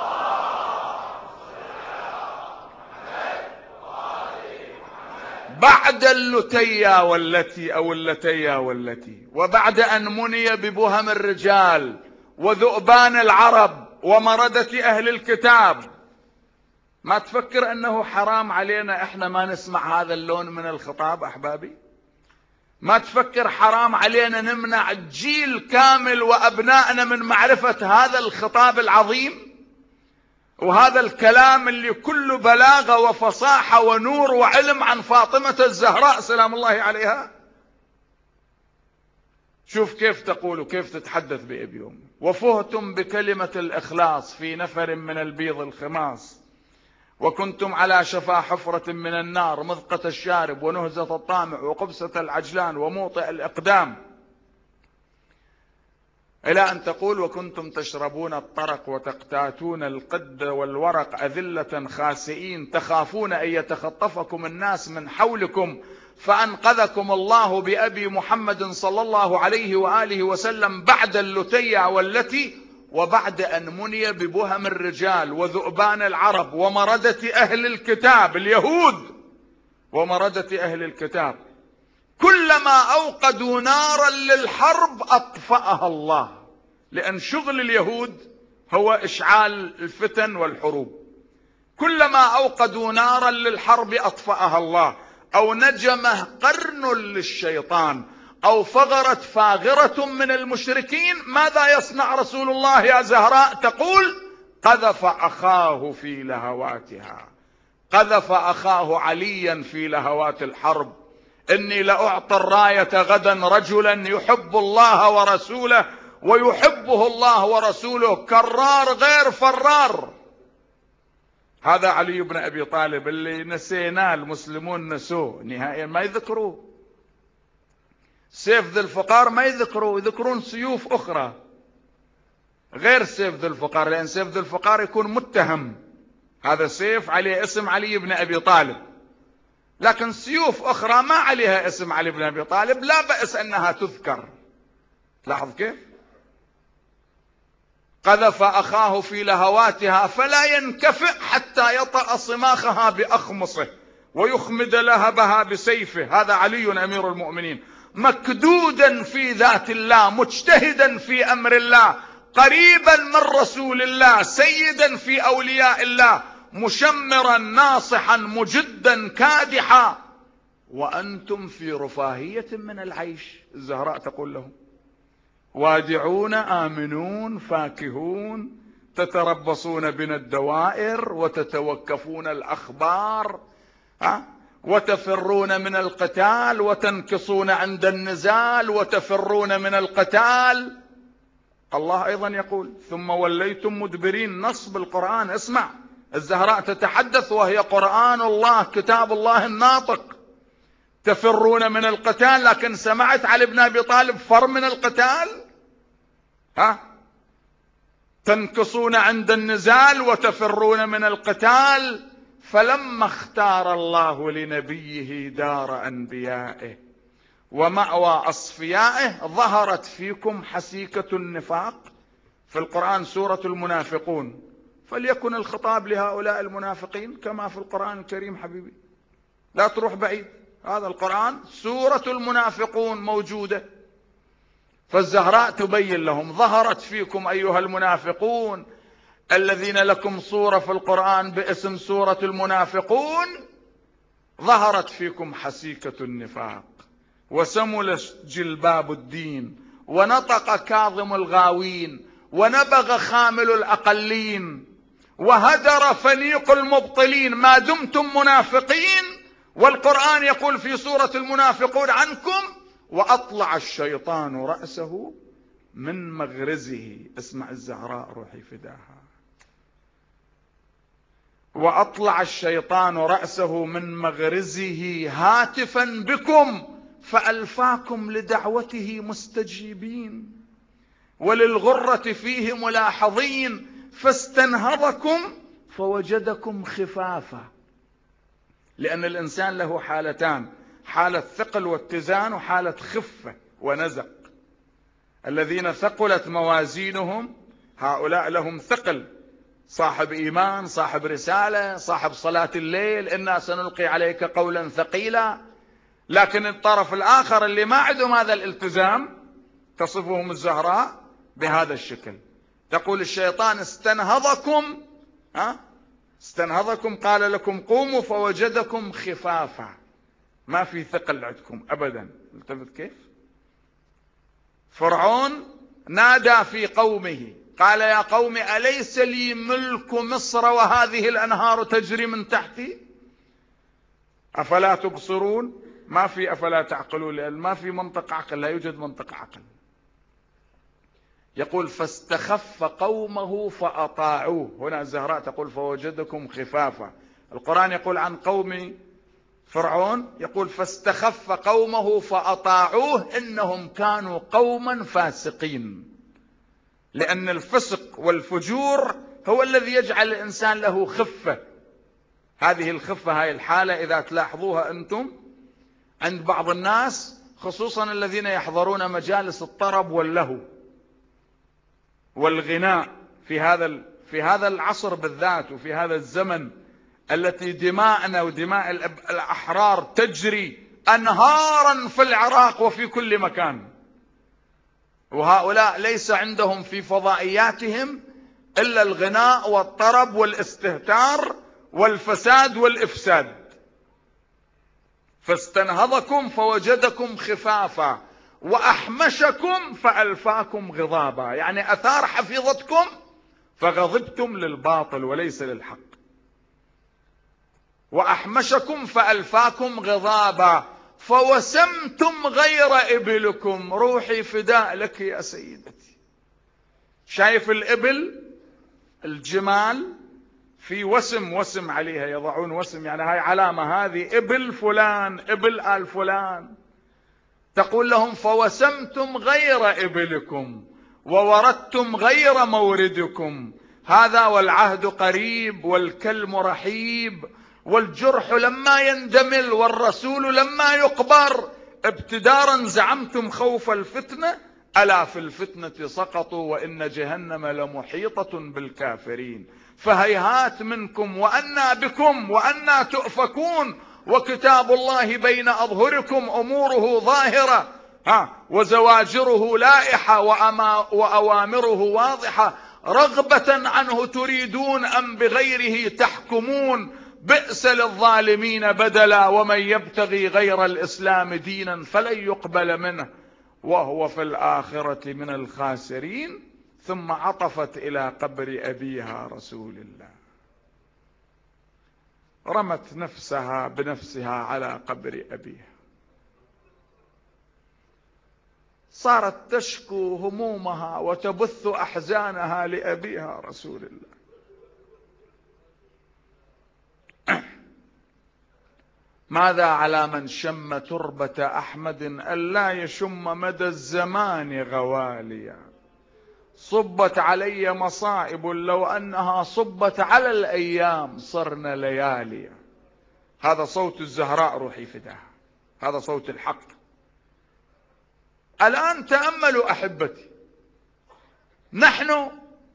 بعد اللتيا والتي أو اللتيا والتي، وبعد أن مني ببهم الرجال وذؤبان العرب ومردة أهل الكتاب، ما تفكر أنه حرام علينا إحنا ما نسمع هذا اللون من الخطاب أحبابي؟ ما تفكر حرام علينا نمنع جيل كامل وأبنائنا من معرفة هذا الخطاب العظيم وهذا الكلام اللي كله بلاغة وفصاحة ونور وعلم عن فاطمة الزهراء سلام الله عليها؟ شوف كيف تقول وكيف تتحدث بأبي وأمي. وفهتم بكلمة الإخلاص في نفر من البيض الخماص، وكنتم على شفا حفرة من النار، مذقة الشارب ونهزة الطامع وقبسة العجلان وموطئ الإقدام، إلى أن تقول وكنتم تشربون الطرق وتقتاتون القد والورق، أذلة خاسئين تخافون أن يتخطفكم الناس من حولكم، فأنقذكم الله بأبي محمد صلى الله عليه وآله وسلم بعد اللتيا والتي، وبعد أن مني ببهم الرجال وذؤبان العرب ومردة أهل الكتاب اليهود ومردة أهل الكتاب. كلما أوقدوا نارا للحرب أطفأها الله، لأن شغل اليهود هو إشعال الفتن والحروب. كلما أوقدوا نارا للحرب أطفأها الله، أو نجمه قرن للشيطان، أو فغرت فاغرة من المشركين، ماذا يصنع رسول الله يا زهراء؟ تقول قذف أخاه في لهواتها، قذف أخاه عليا في لهوات الحرب. إني لأعطي الراية غدا رجلا يحب الله ورسوله ويحبه الله ورسوله، كرار غير فرار. هذا علي بن أبي طالب اللي نسيناه، المسلمون نسوه نهائيا، ما يذكروه. سيف ذي الفقار ما يذكروه، يذكرون سيوف أخرى غير سيف ذي الفقار، لأن سيف ذي الفقار يكون متهم، هذا سيف عليه اسم علي بن أبي طالب، لكن سيوف أخرى ما عليها اسم علي بن أبي طالب لا بأس أنها تذكر. لاحظ كيف قذف أخاه في لهواتها فلا ينكفئ حتى يطأ صماخها بأخمصه ويخمد لهبها بسيفه. هذا علي أمير المؤمنين، مكدودا في ذات الله، مجتهدا في أمر الله، قريبا من رسول الله، سيدا في أولياء الله، مشمرا ناصحا مجدا كادحا، وأنتم في رفاهية من العيش. الزهراء تقول لهم: وادعون آمنون فاكهون، تتربصون بنا الدوائر وتتوكفون الأخبار، وتفرون من القتال وتنكصون عند النزال وتفرون من القتال. الله أيضا يقول: ثم وليتم مدبرين. نص بالقرآن. اسمع، الزهراء تتحدث وهي قرآن الله، كتاب الله الناطق. تفرون من القتال، لكن سمعت علي بن أبي طالب فر من القتال؟ تنكصون عند النزال وتفرون من القتال. فلما اختار الله لنبيه دار أنبيائه ومأوى أصفيائه ظهرت فيكم حسيكة النفاق. في القرآن سورة المنافقون، فليكن الخطاب لهؤلاء المنافقين كما في القرآن الكريم. حبيبي لا تروح بعيد، هذا القرآن سورة المنافقون موجودة. فالزهراء تبين لهم: ظهرت فيكم أيها المنافقون الذين لكم صورة في القرآن باسم سورة المنافقون، ظهرت فيكم حسيكة النفاق، وسمل جلباب الدين، ونطق كاظم الغاوين، ونبغ خامل الأقلين، وهدر فنيق المبطلين. ما دمتم منافقين، والقرآن يقول في سورة المنافقون عنكم: وأطلع الشيطان رأسه من مغرزه. اسمع الزهراء روحي فداها: وأطلع الشيطان رأسه من مغرزه هاتفا بكم فألفاكم لدعوته مستجيبين، وللغرة فيه ملاحظين، فاستنهضكم فوجدكم خفافا. لأن الإنسان له حالتان: حالة ثقل واتزان، وحالة خفة ونزق. الذين ثقلت موازينهم هؤلاء لهم ثقل، صاحب إيمان، صاحب رسالة، صاحب صلاة الليل، إنا سنلقي عليك قولا ثقيلا. لكن الطرف الآخر اللي ما عندهم هذا الالتزام تصفهم الزهراء بهذا الشكل. تقول: الشيطان استنهضكم، استنهضكم، قال لكم قوموا فوجدكم خفافا، ما في ثقل عندكم أبدا. التفت كيف؟ فرعون نادى في قومه قال: يا قوم أليس لي ملك مصر وهذه الأنهار تجري من تحتي؟ أفلا تبصرون؟ ما في أفلا تعقلون، لأن ما في منطق عقل، لا يوجد منطق عقل. يقول: فاستخف قومه فأطاعوه. هنا الزهراء تقول: فوجدكم خفافا. القرآن يقول عن قوم فرعون، يقول: فاستخف قومه فأطاعوه إنهم كانوا قوما فاسقين. لأن الفسق والفجور هو الذي يجعل الإنسان له خفة. هذه الخفة، هاي الحالة إذا تلاحظوها أنتم عند بعض الناس، خصوصا الذين يحضرون مجالس الطرب واللهو والغناء في هذا العصر بالذات، وفي هذا الزمن التي دماءنا ودماء الأحرار تجري أنهارا في العراق وفي كل مكان، وهؤلاء ليس عندهم في فضائياتهم إلا الغناء والطرب والاستهتار والفساد والإفساد. فاستنهضكم فوجدكم خفافا وأحمشكم فألفاكم غضابا، يعني أثار حفيظتكم فغضبتم للباطل وليس للحق. وأحمشكم فألفاكم غضابا فوسمتم غير إبلكم. روحي فداء لك يا سيدتي. شايف الإبل، الجمال في وسم عليها، يضعون وسم، يعني هاي علامة، هذه إبل فلان، إبل آل فلان. تقول لهم: فوسمتم غير إبلكم ووردتم غير موردكم، هذا والعهد قريب والكلم رحيب، والجرح لما يندمل والرسول لما يقبر، ابتدارا زعمتم خوف الفتنة ألا في الفتنة سقطوا وإن جهنم لمحيطة بالكافرين فهيهات منكم وأنى بكم وأنى تؤفكون وكتاب الله بين أظهركم أموره ظاهرة وزواجره لائحة وأوامره واضحة رغبة عنه تريدون أم بغيره تحكمون بئس للظالمين بدلا ومن يبتغي غير الإسلام دينا فلن يقبل منه وهو في الآخرة من الخاسرين. ثم عطفت إلى قبر أبيها رسول الله، رمت نفسها بنفسها على قبر أبيها، صارت تشكو همومها وتبث أحزانها لأبيها رسول الله. ماذا على من شم تربة أحمد ألا يشم مدى الزمان غواليا، صبت علي مصائب لو أنها صبت على الأيام صرنا لياليا. هذا صوت الزهراء روحي فداها، هذا صوت الحق. الآن تأملوا أحبتي، نحن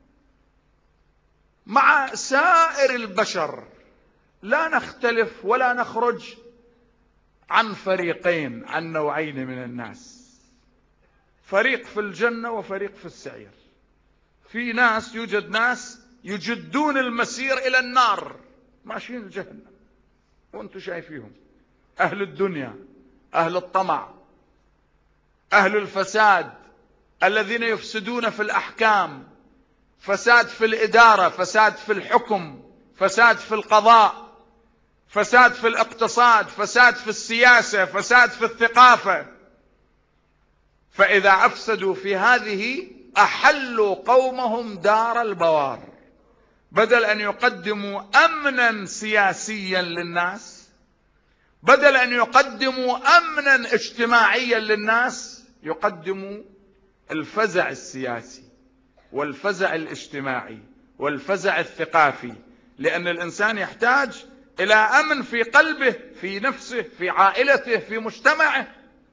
مع سائر البشر لا نختلف ولا نخرج عن فريقين، عن نوعين من الناس، فريق في الجنة وفريق في السعير. في ناس، يوجد ناس يجدون المسير إلى النار ماشيين الجهنم وانتم شايفيهم، أهل الدنيا، أهل الطمع، أهل الفساد، الذين يفسدون في الأحكام، فساد في الإدارة، فساد في الحكم، فساد في القضاء، فساد في الاقتصاد، فساد في السياسة، فساد في الثقافة. فإذا أفسدوا في هذه أحلوا قومهم دار البوار، بدل أن يقدموا أمنا سياسيا للناس، بدل أن يقدموا أمنا اجتماعيا للناس، يقدموا الفزع السياسي والفزع الاجتماعي والفزع الثقافي، لأن الإنسان يحتاج إلى أمن في قلبه، في نفسه، في عائلته، في مجتمعه.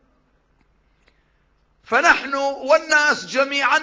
فنحن والناس جميعا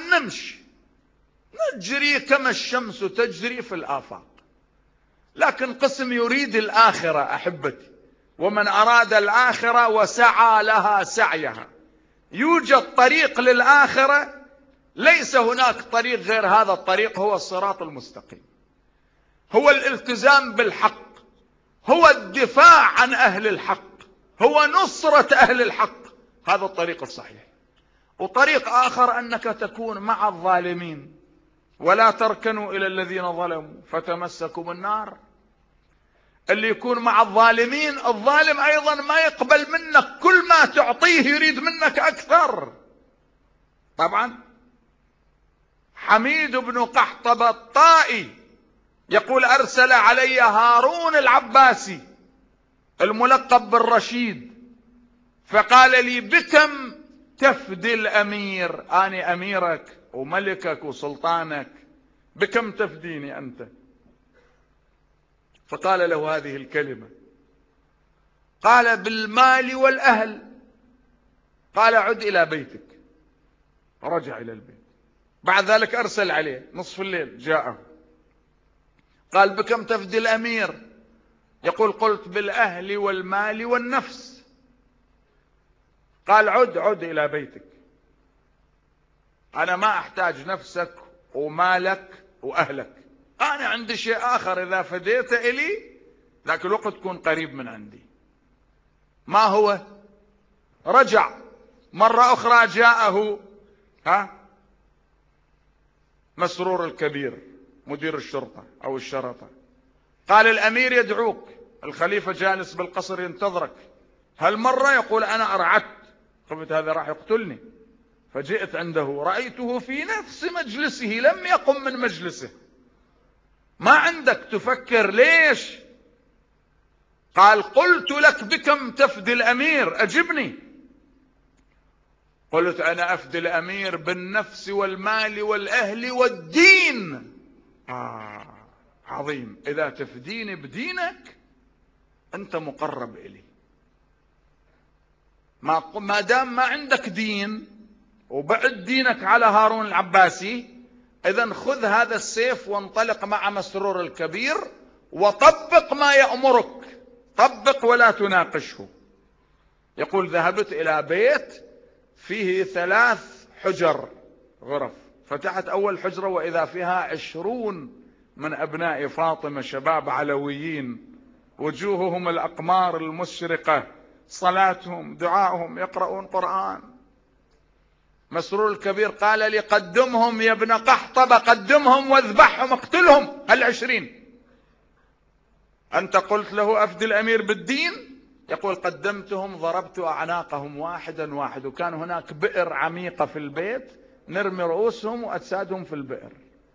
نجري كما الشمس تجري في الآفاق، لكن قسم يريد الآخرة أحبتي، ومن أراد الآخرة وسعى لها سعيها. يوجد طريق للآخرة، ليس هناك طريق غير هذا الطريق، هو الصراط المستقيم، هو الالتزام بالحق، هو الدفاع عن أهل الحق، هو نصرة أهل الحق، هذا الطريق الصحيح. وطريق آخر أنك تكون مع الظالمين، ولا تركنوا إلى الذين ظلموا فتمسكم النار. اللي يكون مع الظالمين، الظالم أيضا ما يقبل منك كل ما تعطيه، يريد منك أكثر. طبعا حميد بن قحطب الطائي يقول أرسل علي هارون العباسي الملقب بالرشيد، فقال لي بكم تفدي الأمير، أنا أميرك وملكك وسلطانك، بكم تفديني أنت؟ فقال له هذه الكلمة، قال بالمال والأهل. قال عد إلى بيتك. رجع إلى البيت، بعد ذلك أرسل عليه نصف الليل، جاءه قال بكم تفدي الأمير؟ يقول قلت بالأهل والمال والنفس. قال عد إلى بيتك، أنا ما أحتاج نفسك ومالك وأهلك، أنا عندي شيء آخر إذا فديت إلي ذاك الوقت تكون قريب من عندي. ما هو؟ رجع مرة أخرى، جاءه مسرور الكبير مدير الشرطة أو الشرطة، قال الأمير يدعوك، الخليفة جالس بالقصر ينتظرك. هالمرة يقول أنا أرعدت، قلت هذا راح يقتلني، فجئت عنده رأيته في نفس مجلسه، لم يقم من مجلسه. ما عندك تفكر ليش؟ قال قلت لك بكم تفدي الأمير، أجبني. قلت أنا أفدي الأمير بالنفس والمال والأهل والدين. عظيم، إذا تفديني بدينك أنت مقرب إلي، ما دام ما عندك دين وبعد دينك على هارون العباسي، إذن خذ هذا السيف وانطلق مع مسرور الكبير وطبق ما يأمرك، طبق ولا تناقشه. يقول ذهبت إلى بيت فيه 3 حجر غرف، فتحت أول حجرة وإذا فيها 20 من أبناء فاطمة، شباب علويين، وجوههم الأقمار المشرقة، صلاتهم دعائهم يقرؤون قرآن. مسرور الكبير قال لي قدمهم يا ابن قحطبة، قدمهم واذبحهم اقتلهم 20. أنت قلت له أفدي الأمير بالدين؟ يقول قدمتهم ضربت أعناقهم واحدا واحد، وكان هناك بئر عميقة في البيت نرمي رؤوسهم وأجسادهم في البئر.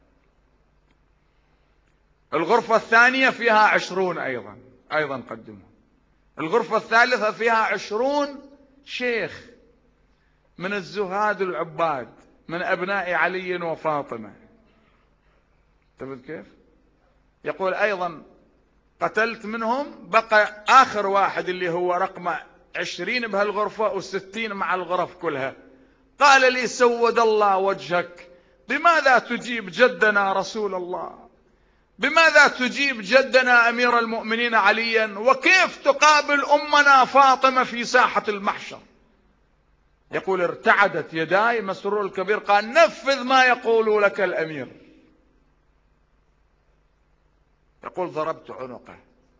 الغرفة الثانية فيها 20 أيضا قدمهم. الغرفة الثالثة فيها 20 شيخ من الزهاد العباد من أبناء علي وفاطمة. تفهم كيف؟ يقول أيضا قتلت منهم، بقى آخر واحد اللي هو رقم 20 بهالغرفة و60 مع الغرف كلها. قال لي سود الله وجهك، بماذا تجيب جدنا رسول الله؟ بماذا تجيب جدنا أمير المؤمنين عليا؟ وكيف تقابل أمنا فاطمة في ساحة المحشر؟ يقول ارتعدت يداي. مسرور الكبير قال نفذ ما يقول لك الأمير. يقول ضربت عنقه.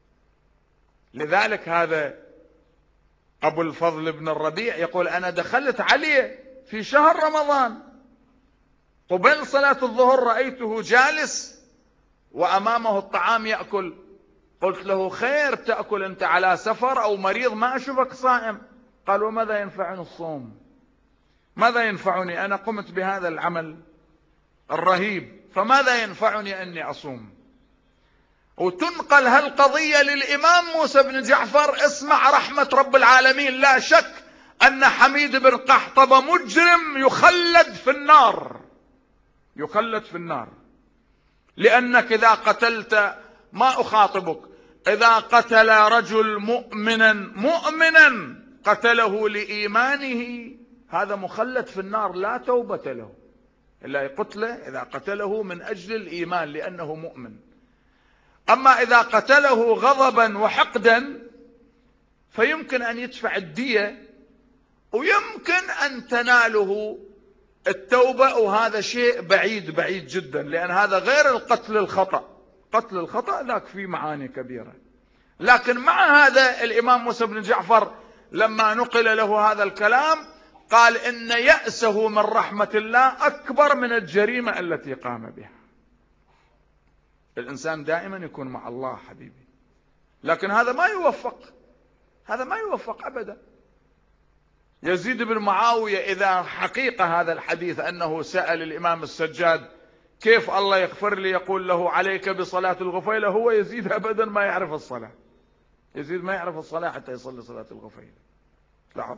لذلك هذا أبو الفضل بن الربيع يقول أنا دخلت عليه في شهر رمضان قبل صلاة الظهر، رأيته جالس وأمامه الطعام يأكل. قلت له خير تأكل أنت على سفر أو مريض، ما أشوفك صائم. قال وماذا ينفعني الصوم؟ ماذا ينفعني؟ أنا قمت بهذا العمل الرهيب، فماذا ينفعني أني أصوم؟ وتنقل هالقضية للإمام موسى بن جعفر. اسمع رحمة رب العالمين، لا شك أن حميد بن قحطبة مجرم يخلد في النار، يخلد في النار. لأنك إذا قتلت، ما أخاطبك، إذا قتل رجل مؤمنا قتله لإيمانه، هذا مخلد في النار لا توبة له إلا يقتله إذا قتله من أجل الإيمان لأنه مؤمن. أما إذا قتله غضبا وحقدا فيمكن أن يدفع الدية ويمكن أن تناله التوبة، وهذا شيء بعيد بعيد جدا، لأن هذا غير القتل الخطأ. قتل الخطأ ذاك فيه معاني كبيرة. لكن مع هذا الإمام موسى بن جعفر لما نقل له هذا الكلام قال إن يأسه من رحمة الله أكبر من الجريمة التي قام بها. الإنسان دائما يكون مع الله حبيبي، لكن هذا ما يوفق، هذا ما يوفق أبدا. يزيد بن معاوية إذا حقيقة هذا الحديث أنه سأل الإمام السجاد كيف الله يغفر لي، يقول له عليك بصلاة الغفيلة. هو يزيد أبدا ما يعرف الصلاة، يزيد ما يعرف الصلاة حتى يصلي صلاة الغفيلة. لاحظ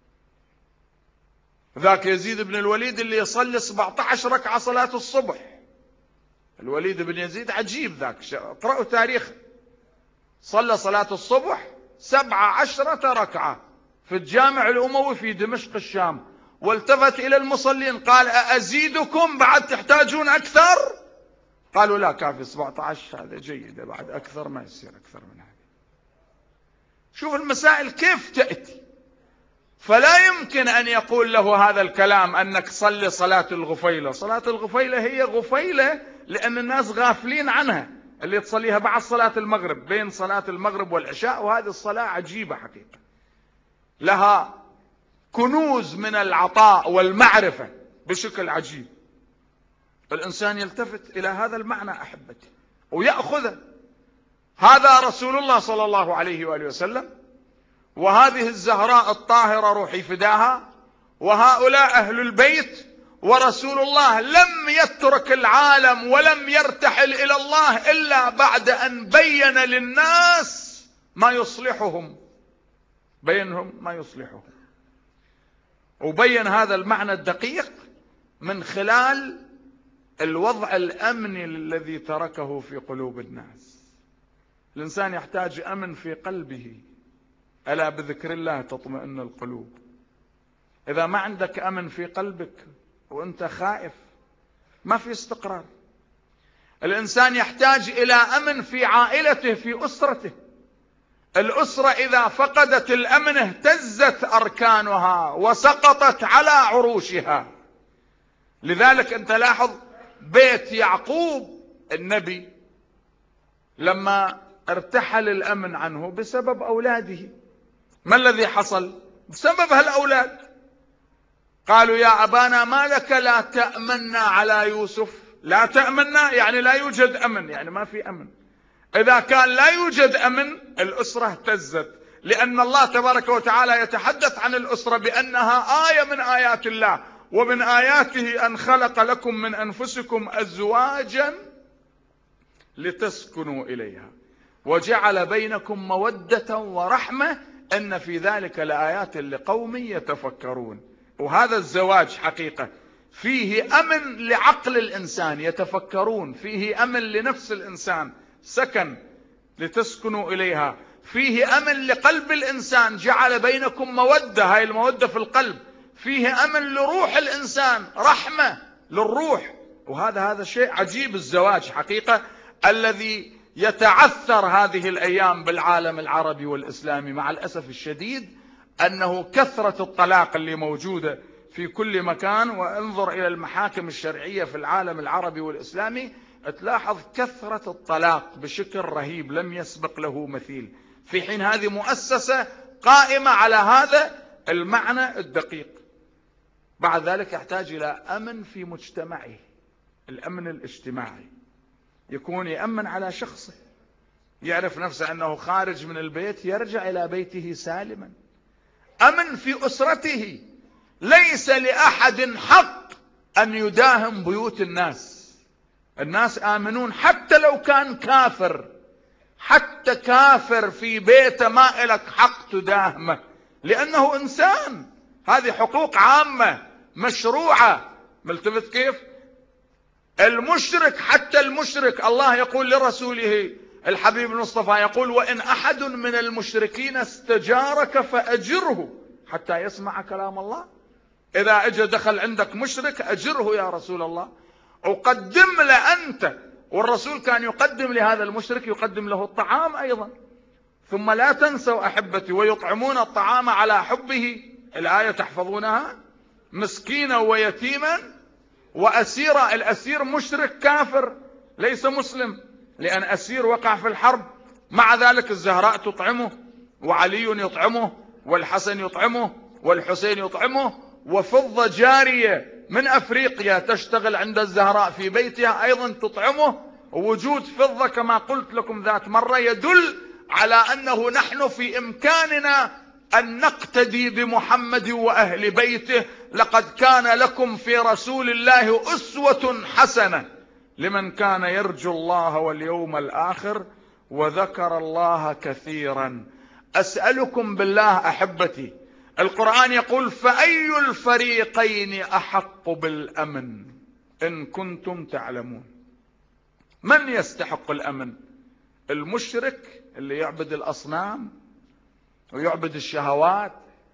ذاك يزيد بن الوليد اللي يصلي 17 ركعة صلاة الصبح. الوليد بن يزيد عجيب ذاك، اقرأوا تاريخ، صلى صلاة الصبح 17 ركعة في الجامع الأموي في دمشق الشام، والتفت إلى المصلين قال أزيدكم بعد تحتاجون أكثر؟ قالوا لا كافي 17 هذا جيد، بعد أكثر ما يصير أكثر من هذا. شوف المسائل كيف تأتي. فلا يمكن أن يقول له هذا الكلام أنك صلي صلاة الغفيلة. صلاة الغفيلة هي غفيلة لأن الناس غافلين عنها، اللي تصليها بعد صلاة المغرب، بين صلاة المغرب والعشاء. وهذه الصلاة عجيبة حقيقة، لها كنوز من العطاء والمعرفة بشكل عجيب. الإنسان يلتفت إلى هذا المعنى أحبتي ويأخذه. هذا رسول الله صلى الله عليه وآله وسلم، وهذه الزهراء الطاهرة روحي فداها، وهؤلاء أهل البيت. ورسول الله لم يترك العالم ولم يرتحل إلى الله إلا بعد أن بين للناس ما يصلحهم، بينهم ما يصلحهم، وبين هذا المعنى الدقيق من خلال الوضع الأمني الذي تركه في قلوب الناس. الإنسان يحتاج أمن في قلبه، ألا بذكر الله تطمئن القلوب. إذا ما عندك أمن في قلبك وأنت خائف ما في استقرار. الإنسان يحتاج إلى أمن في عائلته، في أسرته. الأسرة إذا فقدت الأمن اهتزت أركانها وسقطت على عروشها. لذلك أنت لاحظ بيت يعقوب النبي لما ارتحل الأمن عنه بسبب أولاده. ما الذي حصل؟ بسبب هالأولاد. قالوا يا أبانا ما لك لا تأمنا على يوسف. لا تأمنا يعني لا يوجد أمن، يعني ما في أمن. إذا كان لا يوجد أمن الأسرة اهتزت، لأن الله تبارك وتعالى يتحدث عن الأسرة بأنها آية من آيات الله، ومن آياته أن خلق لكم من أنفسكم أزواجا لتسكنوا إليها وجعل بينكم مودة ورحمة أن في ذلك لآيات لقوم يتفكرون. وهذا الزواج حقيقة فيه أمن لعقل الإنسان يتفكرون، فيه أمن لنفس الإنسان سكن لتسكنوا إليها، فيه أمن لقلب الإنسان جعل بينكم مودة، هاي المودة في القلب، فيه أمن لروح الإنسان رحمة للروح. وهذا شيء عجيب الزواج حقيقة الذي يتعثر هذه الأيام بالعالم العربي والإسلامي. مع الأسف الشديد أنه كثرة الطلاق اللي موجودة في كل مكان، وانظر إلى المحاكم الشرعية في العالم العربي والإسلامي تلاحظ كثرة الطلاق بشكل رهيب لم يسبق له مثيل، في حين هذه مؤسسة قائمة على هذا المعنى الدقيق. بعد ذلك يحتاج إلى أمن في مجتمعه، الأمن الاجتماعي، يكون يأمن على شخصه، يعرف نفسه أنه خارج من البيت يرجع إلى بيته سالما. أمن في أسرته، ليس لأحد حق أن يداهم بيوت الناس. الناس آمنون حتى لو كان كافر، حتى كافر في بيته ما إلك حق تداهمه لأنه إنسان. هذه حقوق عامة مشروعة. ملتفت كيف؟ المشرك، حتى المشرك الله يقول لرسوله الحبيب المصطفى يقول وإن أحد من المشركين استجارك فأجره حتى يسمع كلام الله. إذا أجى دخل عندك مشرك أجره يا رسول الله، وقدم له أنت. والرسول كان يقدم لهذا المشرك، يقدم له الطعام أيضا. ثم لا تنسوا أحبتي ويطعمون الطعام على حبه، الآية تحفظونها، مسكينا ويتيما وأسيرا. الأسير مشرك كافر ليس مسلم، لأن أسير وقع في الحرب. مع ذلك الزهراء تطعمه، وعلي يطعمه، والحسن يطعمه، والحسين يطعمه، وفضة جارية من أفريقيا تشتغل عند الزهراء في بيتها أيضا تطعمه. ووجود فضة كما قلت لكم ذات مرة يدل على أنه نحن في إمكاننا أن نقتدي بمحمد وأهل بيته. لقد كان لكم في رسول الله أسوة حسنة لمن كان يرجو الله واليوم الآخر وذكر الله كثيرا. أسألكم بالله أحبتي، القرآن يقول فأي الفريقين أحق بالأمن إن كنتم تعلمون. من يستحق الأمن؟ المشرك اللي يعبد الأصنام ويعبد الشهوات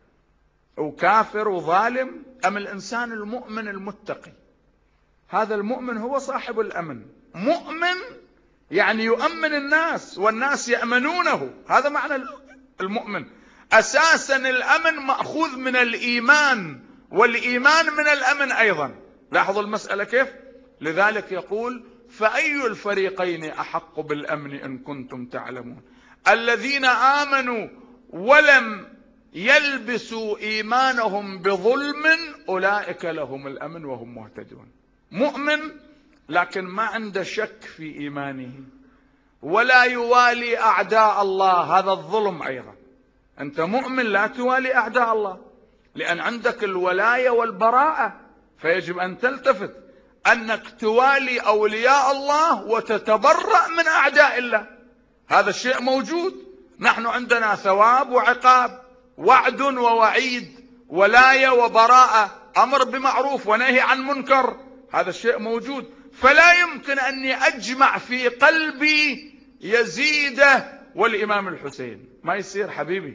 وكافر وظالم، أم الإنسان المؤمن المتقي؟ هذا المؤمن هو صاحب الأمن. مؤمن يعني يؤمن الناس والناس يأمنونه، هذا معنى المؤمن. أساسا الأمن مأخوذ من الإيمان، والإيمان من الأمن أيضا. لاحظوا المسألة كيف؟ لذلك يقول فأي الفريقين أحق بالأمن إن كنتم تعلمون. الذين آمنوا ولم يلبسوا إيمانهم بظلم أولئك لهم الأمن وهم مهتدون. مؤمن لكن ما عنده شك في إيمانه، ولا يوالي أعداء الله، هذا الظلم أيضا. أنت مؤمن لا توالي أعداء الله، لأن عندك الولاية والبراءة، فيجب أن تلتفت أنك توالي أولياء الله وتتبرأ من أعداء الله. هذا الشيء موجود. نحن عندنا ثواب وعقاب، وعد ووعيد، ولاية وبراءة، أمر بمعروف ونهي عن منكر، هذا الشيء موجود. فلا يمكن أني أجمع في قلبي يزيد والإمام الحسين، ما يصير حبيبي.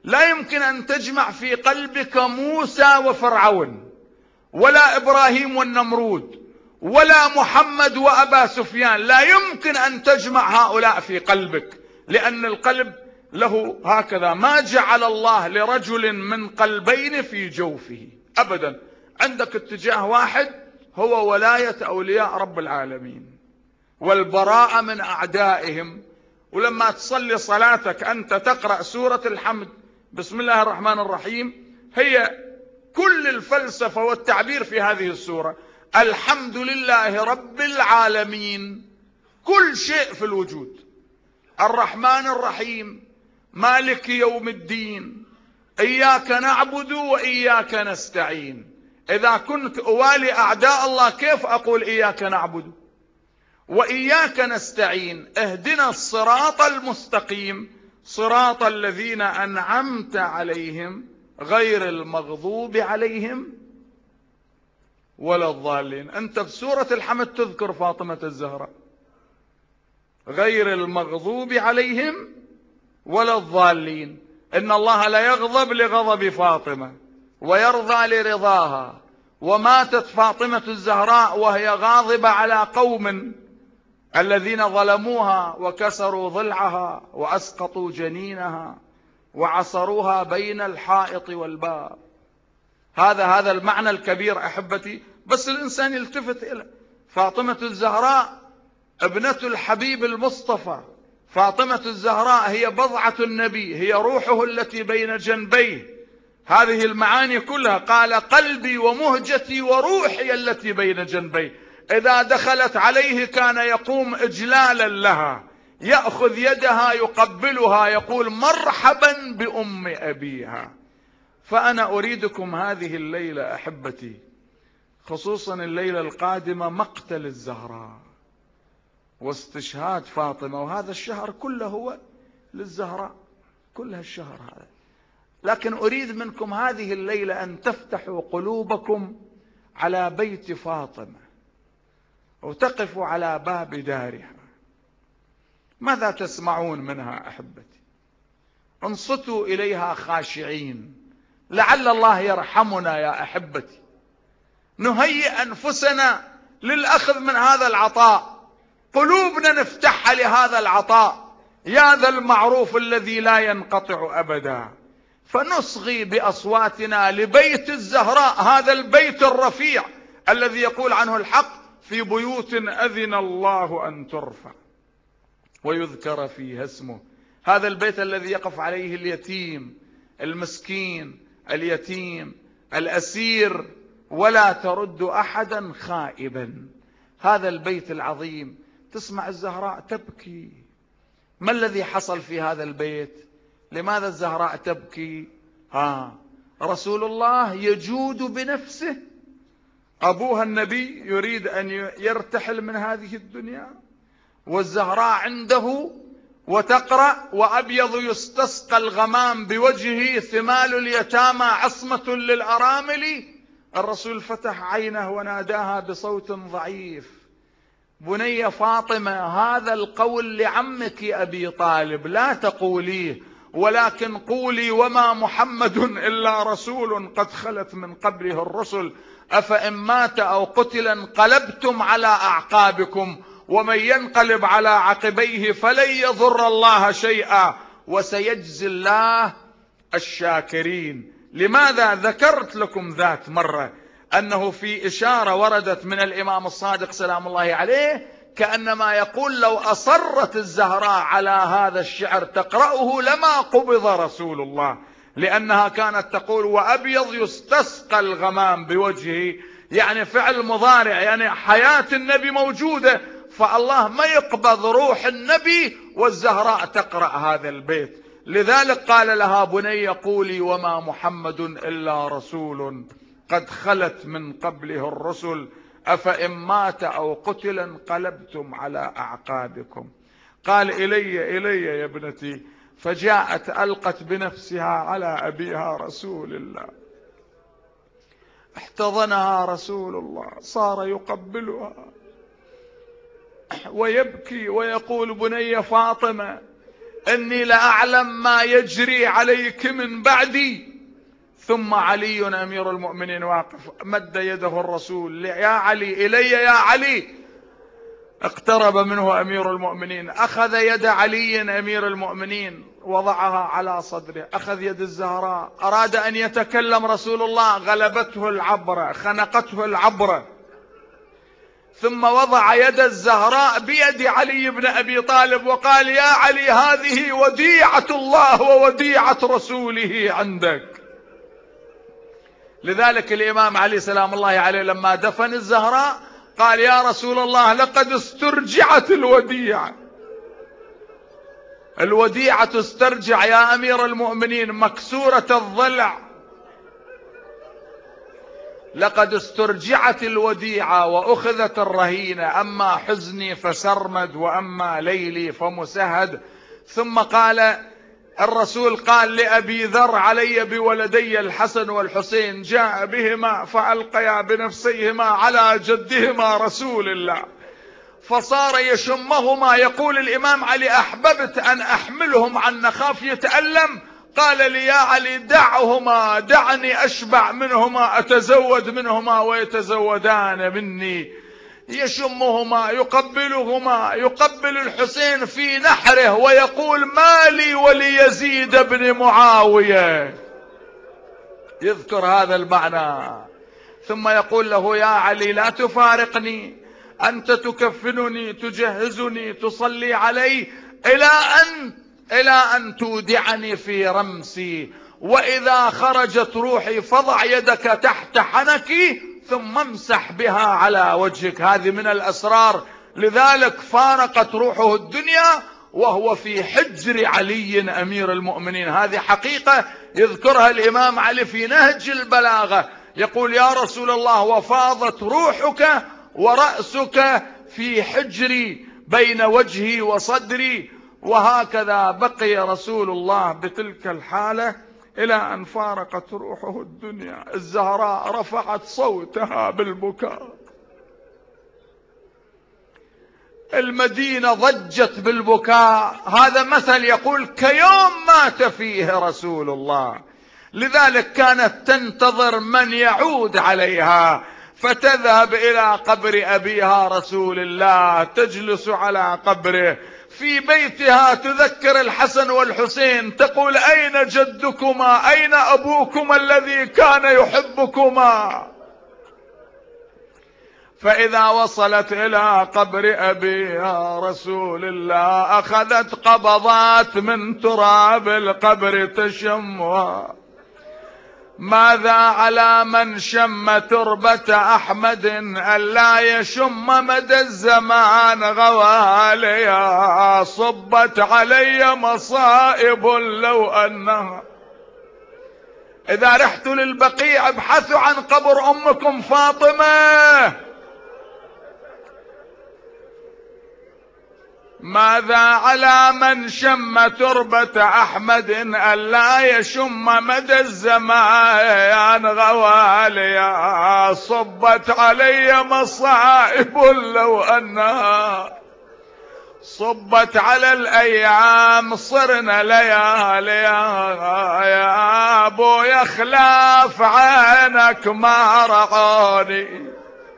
لا يمكن أن تجمع في قلبك موسى وفرعون، ولا إبراهيم والنمرود، ولا محمد وأبا سفيان. لا يمكن أن تجمع هؤلاء في قلبك، لأن القلب له هكذا، ما جعل الله لرجل من قلبين في جوفه أبدا. عندك اتجاه واحد هو ولاية أولياء رب العالمين والبراءة من أعدائهم. ولما تصلي صلاتك أنت تقرأ سورة الحمد بسم الله الرحمن الرحيم، هي كل الفلسفة والتعبير في هذه السورة الحمد لله رب العالمين. كل شيء في الوجود، الرحمن الرحيم، مالك يوم الدين، إياك نعبد وإياك نستعين. إذا كنت أوالي أعداء الله كيف أقول إياك نعبد وإياك نستعين؟ اهدنا الصراط المستقيم صراط الذين أنعمت عليهم غير المغضوب عليهم ولا الضالين. أنت في سورة الحمد تذكر فاطمة الزهراء، غير المغضوب عليهم ولا الضالين. إن الله لا يغضب لغضب فاطمة ويرضى لرضاها. وماتت فاطمة الزهراء وهي غاضبة على قوم الذين ظلموها وكسروا ضلعها وأسقطوا جنينها وعصروها بين الحائط والباب. هذا المعنى الكبير أحبتي، بس الإنسان يلتفت إلى فاطمة الزهراء ابنة الحبيب المصطفى. فاطمة الزهراء هي بضعة النبي، هي روحه التي بين جنبيه. هذه المعاني كلها، قال قلبي ومهجتي وروحي التي بين جنبي. إذا دخلت عليه كان يقوم إجلالا لها، يأخذ يدها يقبلها يقول مرحبا بأم أبيها. فأنا أريدكم هذه الليلة أحبتي، خصوصا الليلة القادمة، مقتل الزهراء واستشهاد فاطمة، وهذا الشهر كله هو للزهراء، كل الشهر هذا. لكن أريد منكم هذه الليلة أن تفتحوا قلوبكم على بيت فاطمة وتقفوا على باب دارها. ماذا تسمعون منها أحبتي؟ انصتوا إليها خاشعين، لعل الله يرحمنا يا أحبتي. نهيئ أنفسنا للأخذ من هذا العطاء، قلوبنا نفتحها لهذا العطاء، يا ذا المعروف الذي لا ينقطع أبدا. فنصغي بأصواتنا لبيت الزهراء، هذا البيت الرفيع الذي يقول عنه الحق في بيوت أذن الله أن ترفع ويذكر فيها اسمه. هذا البيت الذي يقف عليه اليتيم المسكين اليتيم الأسير ولا ترد أحدا خائبا. هذا البيت العظيم. تسمع الزهراء تبكي. ما الذي حصل في هذا البيت؟ لماذا الزهراء تبكي؟ رسول الله يجود بنفسه، أبوها النبي يريد أن يرتحل من هذه الدنيا، والزهراء عنده وتقرأ وأبيض يستسقى الغمام بوجهه ثمال اليتامى عصمة للأرامل. الرسول فتح عينه وناداها بصوت ضعيف: بني فاطمة، هذا القول لعمك أبي طالب، لا تقوليه، ولكن قولي وما محمد إلا رسول قد خلت من قبله الرسل، أفإن مات أو قتل انقلبتم على أعقابكم، ومن ينقلب على عقبيه فلن يضر الله شيئا وسيجزي الله الشاكرين. لماذا ذكرت لكم ذات مرة أنه في إشارة وردت من الإمام الصادق سلام الله عليه، كأنما يقول لو أصرت الزهراء على هذا الشعر تقرأه لما قبض رسول الله، لأنها كانت تقول وأبيض يستسقى الغمام بوجهه، يعني فعل مضارع، يعني حياة النبي موجودة، فالله ما يقبض روح النبي والزهراء تقرأ هذا البيت. لذلك قال لها بني قولي وما محمد إلا رسول قد خلت من قبله الرسل أفإن مات أو قتل انقلبتم على أعقابكم. قال إلي يا ابنتي، فجاءت ألقت بنفسها على أبيها رسول الله، احتضنها رسول الله، صار يقبلها ويبكي ويقول بني فاطمة إني لأعلم ما يجري عليك من بعدي. ثم علي أمير المؤمنين واقف، مد يده الرسول يا علي إلي يا علي. اقترب منه أمير المؤمنين، أخذ يد علي أمير المؤمنين وضعها على صدره، أخذ يد الزهراء، أراد أن يتكلم رسول الله، غلبته العبرة، خنقته العبرة، ثم وضع يد الزهراء بيد علي بن أبي طالب وقال يا علي هذه وديعة الله ووديعة رسوله عندك. لذلك الإمام علي سلام الله عليه لما دفن الزهراء قال يا رسول الله لقد استرجعت الوديعة. الوديعة تسترجع يا أمير المؤمنين، مكسورة الضلع. لقد استرجعت الوديعة وأخذت الرهينة، أما حزني فسرمد وأما ليلي فمسهد. ثم قال الرسول قال لأبي ذر علي بولدي الحسن والحسين، جاء بهما فألقيا بنفسيهما على جدهما رسول الله، فصار يشمهما. يقول الإمام علي أحببت أن أحملهم عن نخاف يتألم، قال لي يا علي دعهما، دعني أشبع منهما، أتزود منهما ويتزودان مني. يشمهما يقبلهما، يقبل الحسين في نحره ويقول ما لي وليزيد بن معاوية، يذكر هذا المعنى. ثم يقول له يا علي لا تفارقني، أنت تكفنني تجهزني تصلي علي إلى أن تودعني في رمسي، وإذا خرجت روحي فضع يدك تحت حنكي ثم امسح بها على وجهك. هذه من الأسرار. لذلك فارقت روحه الدنيا وهو في حجر علي أمير المؤمنين. هذه حقيقة يذكرها الإمام علي في نهج البلاغة، يقول يا رسول الله وفاضت روحك ورأسك في حجري بين وجهي وصدري. وهكذا بقي رسول الله بتلك الحالة إلى أن فارقت روحه الدنيا. الزهراء رفعت صوتها بالبكاء، المدينة ضجت بالبكاء. هذا مثل يقول كيوم مات فيه رسول الله. لذلك كانت تنتظر من يعود عليها، فتذهب إلى قبر أبيها رسول الله، تجلس على قبره في بيتها، تذكر الحسن والحسين، تقول أين جدكما، أين أبوكما الذي كان يحبكما. فإذا وصلت إلى قبر أبيها رسول الله أخذت قبضات من تراب القبر تشمها. ماذا على من شم تربة أحمد ألا يشم مدى الزمان غواليا، صبت علي مصائب لو أنها. إذا رحت للبقيع ابحثوا عن قبر أمكم فاطمة. ماذا على من شم تربة أحمد ألا يشم مدى الزمان غواليا، صبت علي مصائب لو أنها صبت على الأيام صرنا لياليا. يا أبو يخلاف عينك ما رعوني،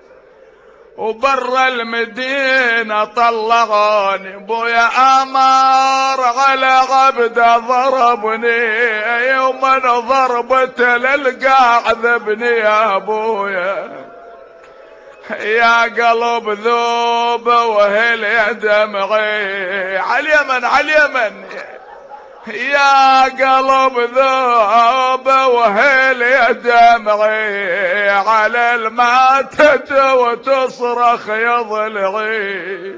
وبر المدينة طلعوني، بويا أمر على عبده ضربني، يوم ضربته للقاع ذبني يا بويا. يا قلب ذوب وهل يا دمعي عاليمن عاليمن، يا قلب ذوب وهل يا دمعي على الماتت وتصرخ يا ضلعي.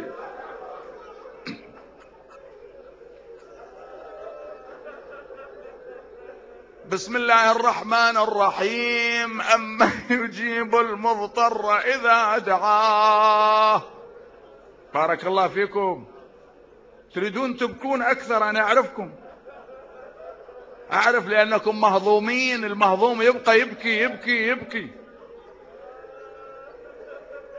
بسم الله الرحمن الرحيم. أما يجيب المضطر إذا دعاه. بارك الله فيكم. تريدون تبكون أكثر، أنا أعرفكم، أعرف لأنكم مهضومين. المهضوم يبقى يبكي يبكي يبكي.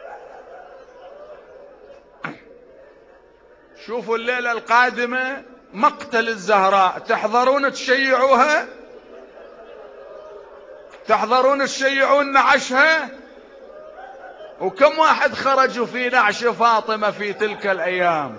شوفوا الليلة القادمة مقتل الزهراء تحضرون تشيعوها؟ تحضرون تشيعون نعشها؟ وكم واحد خرجوا في نعش فاطمة في تلك الأيام؟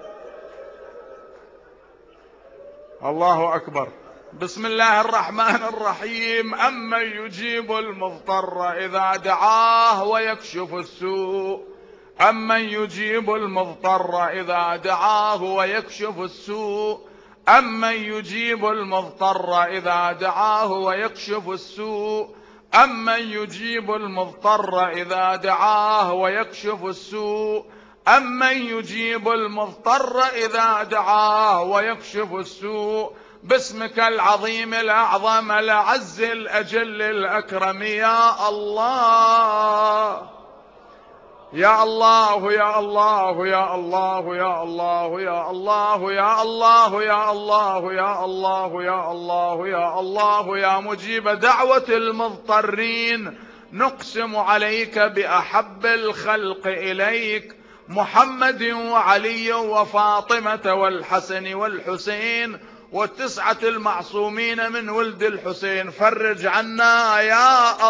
الله أكبر. بسم الله الرحمن الرحيم. أمن يجيب المضطر إذا دعاه ويكشف السوء. أمن يجيب المضطر إذا دعاه ويكشف السوء. أمن يجيب المضطر إذا دعاه ويكشف السوء. أمن يجيب المضطر إذا دعاه ويكشف السوء. أمن يجيب المضطر إذا دعاه ويكشف السوء. باسمك العظيم الأعظم الأعز الأجل الأكرم يا الله يا الله يا الله يا الله يا الله يا الله يا الله يا الله يا الله يا الله يا الله يا مجيب دعوة المضطرين. نقسم عليك بأحب الخلق إليك محمد وعلي وفاطمة والحسن والحسين والتسعة المعصومين من ولد الحسين. فرج عنا يا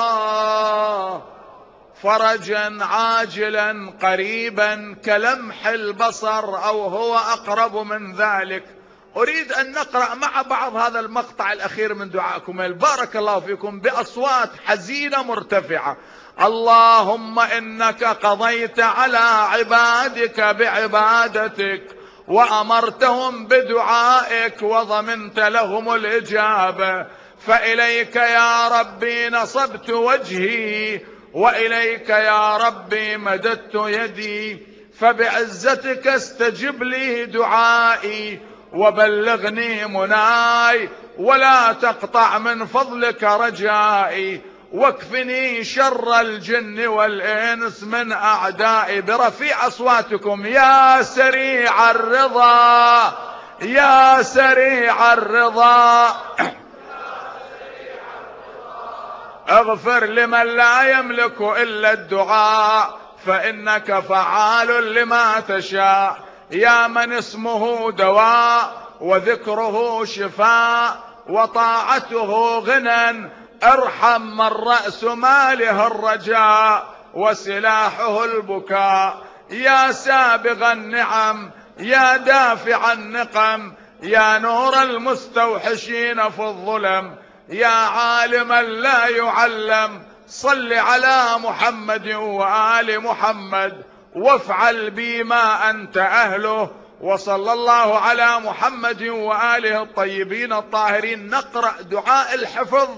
الله فرجا عاجلا قريبا كلمح البصر أو هو أقرب من ذلك. أريد أن نقرأ مع بعض هذا المقطع الأخير من دعائكم. بارك الله فيكم بأصوات حزينة مرتفعة. اللهم إنك قضيت على عبادك بعبادتك وأمرتهم بدعائك وضمنت لهم الإجابة، فإليك يا ربي نصبت وجهي وإليك يا ربي مددت يدي، فبعزتك استجب لي دعائي وبلغني مناي ولا تقطع من فضلك رجائي، واكفني شر الجن والإنس من أعدائي. برفيع أصواتكم يا سريع الرضا يا سريع الرضا اغفر لمن لا يملك إلا الدعاء فإنك فعال لما تشاء. يا من اسمه دواء وذكره شفاء وطاعته غنى، ارحم من رأس ماله الرجاء وسلاحه البكاء. يا سابغ النعم يا دافع النقم يا نور المستوحشين في الظلم، يا عالما لا يعلم صل على محمد وآل محمد وافعل بي ما أنت أهله. وصلى الله على محمد وآله الطيبين الطاهرين. نقرأ دعاء الحفظ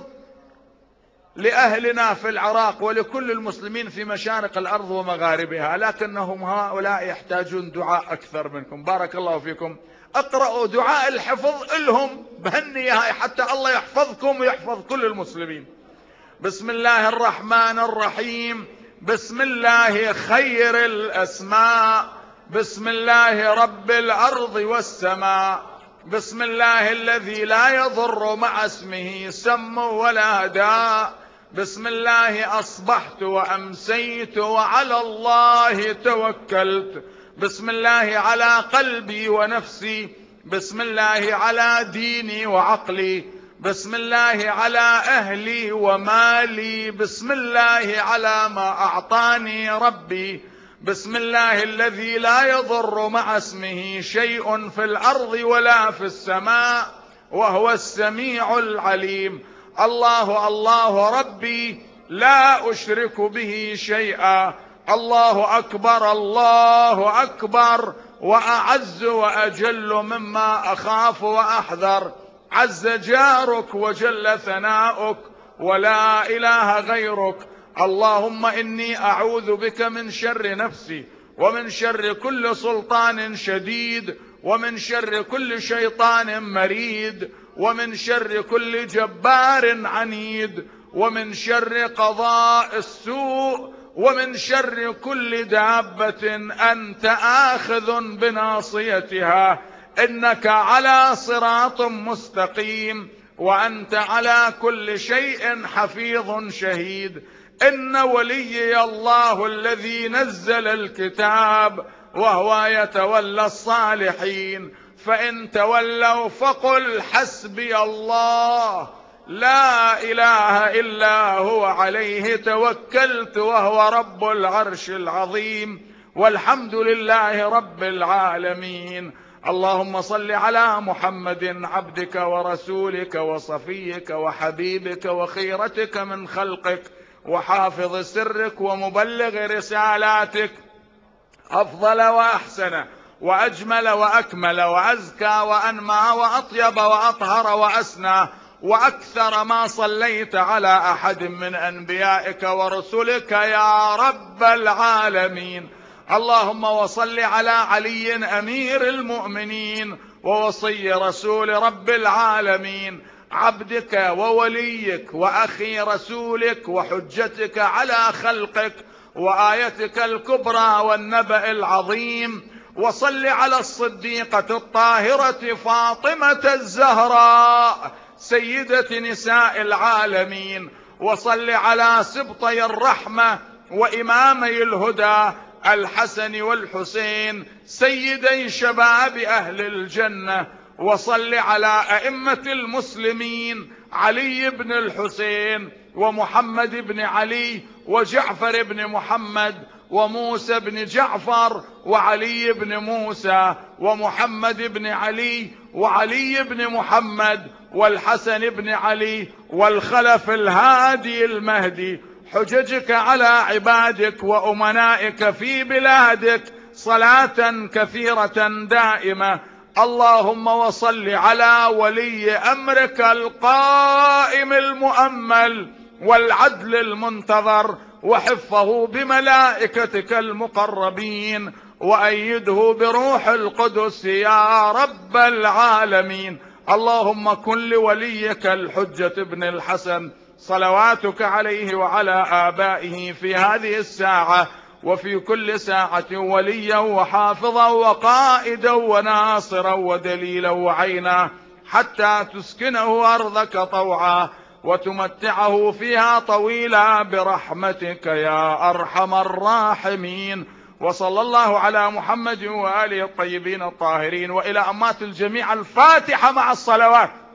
لأهلنا في العراق ولكل المسلمين في مشارق الأرض ومغاربها، لكنهم هؤلاء يحتاجون دعاء أكثر منكم. بارك الله فيكم. اقرأوا دعاء الحفظ لهم بهالنية حتى الله يحفظكم ويحفظ كل المسلمين. بسم الله الرحمن الرحيم. بسم الله خير الأسماء. بسم الله رب الأرض والسماء. بسم الله الذي لا يضر مع اسمه سم ولا داء. بسم الله أصبحت وأمسيت وعلى الله توكلت. بسم الله على قلبي ونفسي. بسم الله على ديني وعقلي. بسم الله على أهلي ومالي. بسم الله على ما أعطاني ربي. بسم الله الذي لا يضر مع اسمه شيء في الأرض ولا في السماء وهو السميع العليم. الله الله ربي لا أشرك به شيئا. الله أكبر الله أكبر وأعز وأجل مما أخاف وأحذر. عز جارك وجل ثناؤك ولا إله غيرك. اللهم إني أعوذ بك من شر نفسي ومن شر كل سلطان شديد ومن شر كل شيطان مريد ومن شر كل جبار عنيد ومن شر قضاء السوء ومن شر كل دابة أنت آخذ بناصيتها. إنك على صراط مستقيم وأنت على كل شيء حفيظ شهيد. إن وليي الله الذي نزل الكتاب وهو يتولى الصالحين، فإن تولوا فقل حسبي الله لا إله إلا هو عليه توكلت وهو رب العرش العظيم والحمد لله رب العالمين. اللهم صل على محمد عبدك ورسولك وصفيك وحبيبك وخيرتك من خلقك وحافظ سرك ومبلغ رسالاتك، أفضل وأحسن وأجمل وأكمل وأزكى وأنمى وأطيب وأطهر وأسنى وأكثر ما صليت على أحد من أنبيائك ورسلك يا رب العالمين. اللهم وصل على علي أمير المؤمنين ووصي رسول رب العالمين، عبدك ووليك وأخي رسولك وحجتك على خلقك وآيتك الكبرى والنبأ العظيم. وصل على الصديقة الطاهرة فاطمة الزهراء سيدة نساء العالمين. وصل على سبطي الرحمة وإمامي الهدى الحسن والحسين سيدي شباب أهل الجنة. وصل على أئمة المسلمين علي بن الحسين ومحمد بن علي وجعفر بن محمد وموسى بن جعفر وعلي بن موسى ومحمد بن علي وعلي بن محمد والحسن بن علي والخلف الهادي المهدي، حججك على عبادك وأمنائك في بلادك صلاة كثيرة دائمة. اللهم وصل على ولي أمرك القائم المؤمل والعدل المنتظر وحفه بملائكتك المقربين وأيده بروح القدس يا رب العالمين. اللهم كن لوليك الحجة ابن الحسن صلواتك عليه وعلى آبائه في هذه الساعة وفي كل ساعة وليا وحافظا وقائدا وناصرا ودليلا وعينا، حتى تسكنه أرضك طوعا وتمتعه فيها طويلا برحمتك يا أرحم الراحمين. وصلى الله على محمد وآله الطيبين الطاهرين. وإلى أمات الجميع الفاتحة مع الصلوات.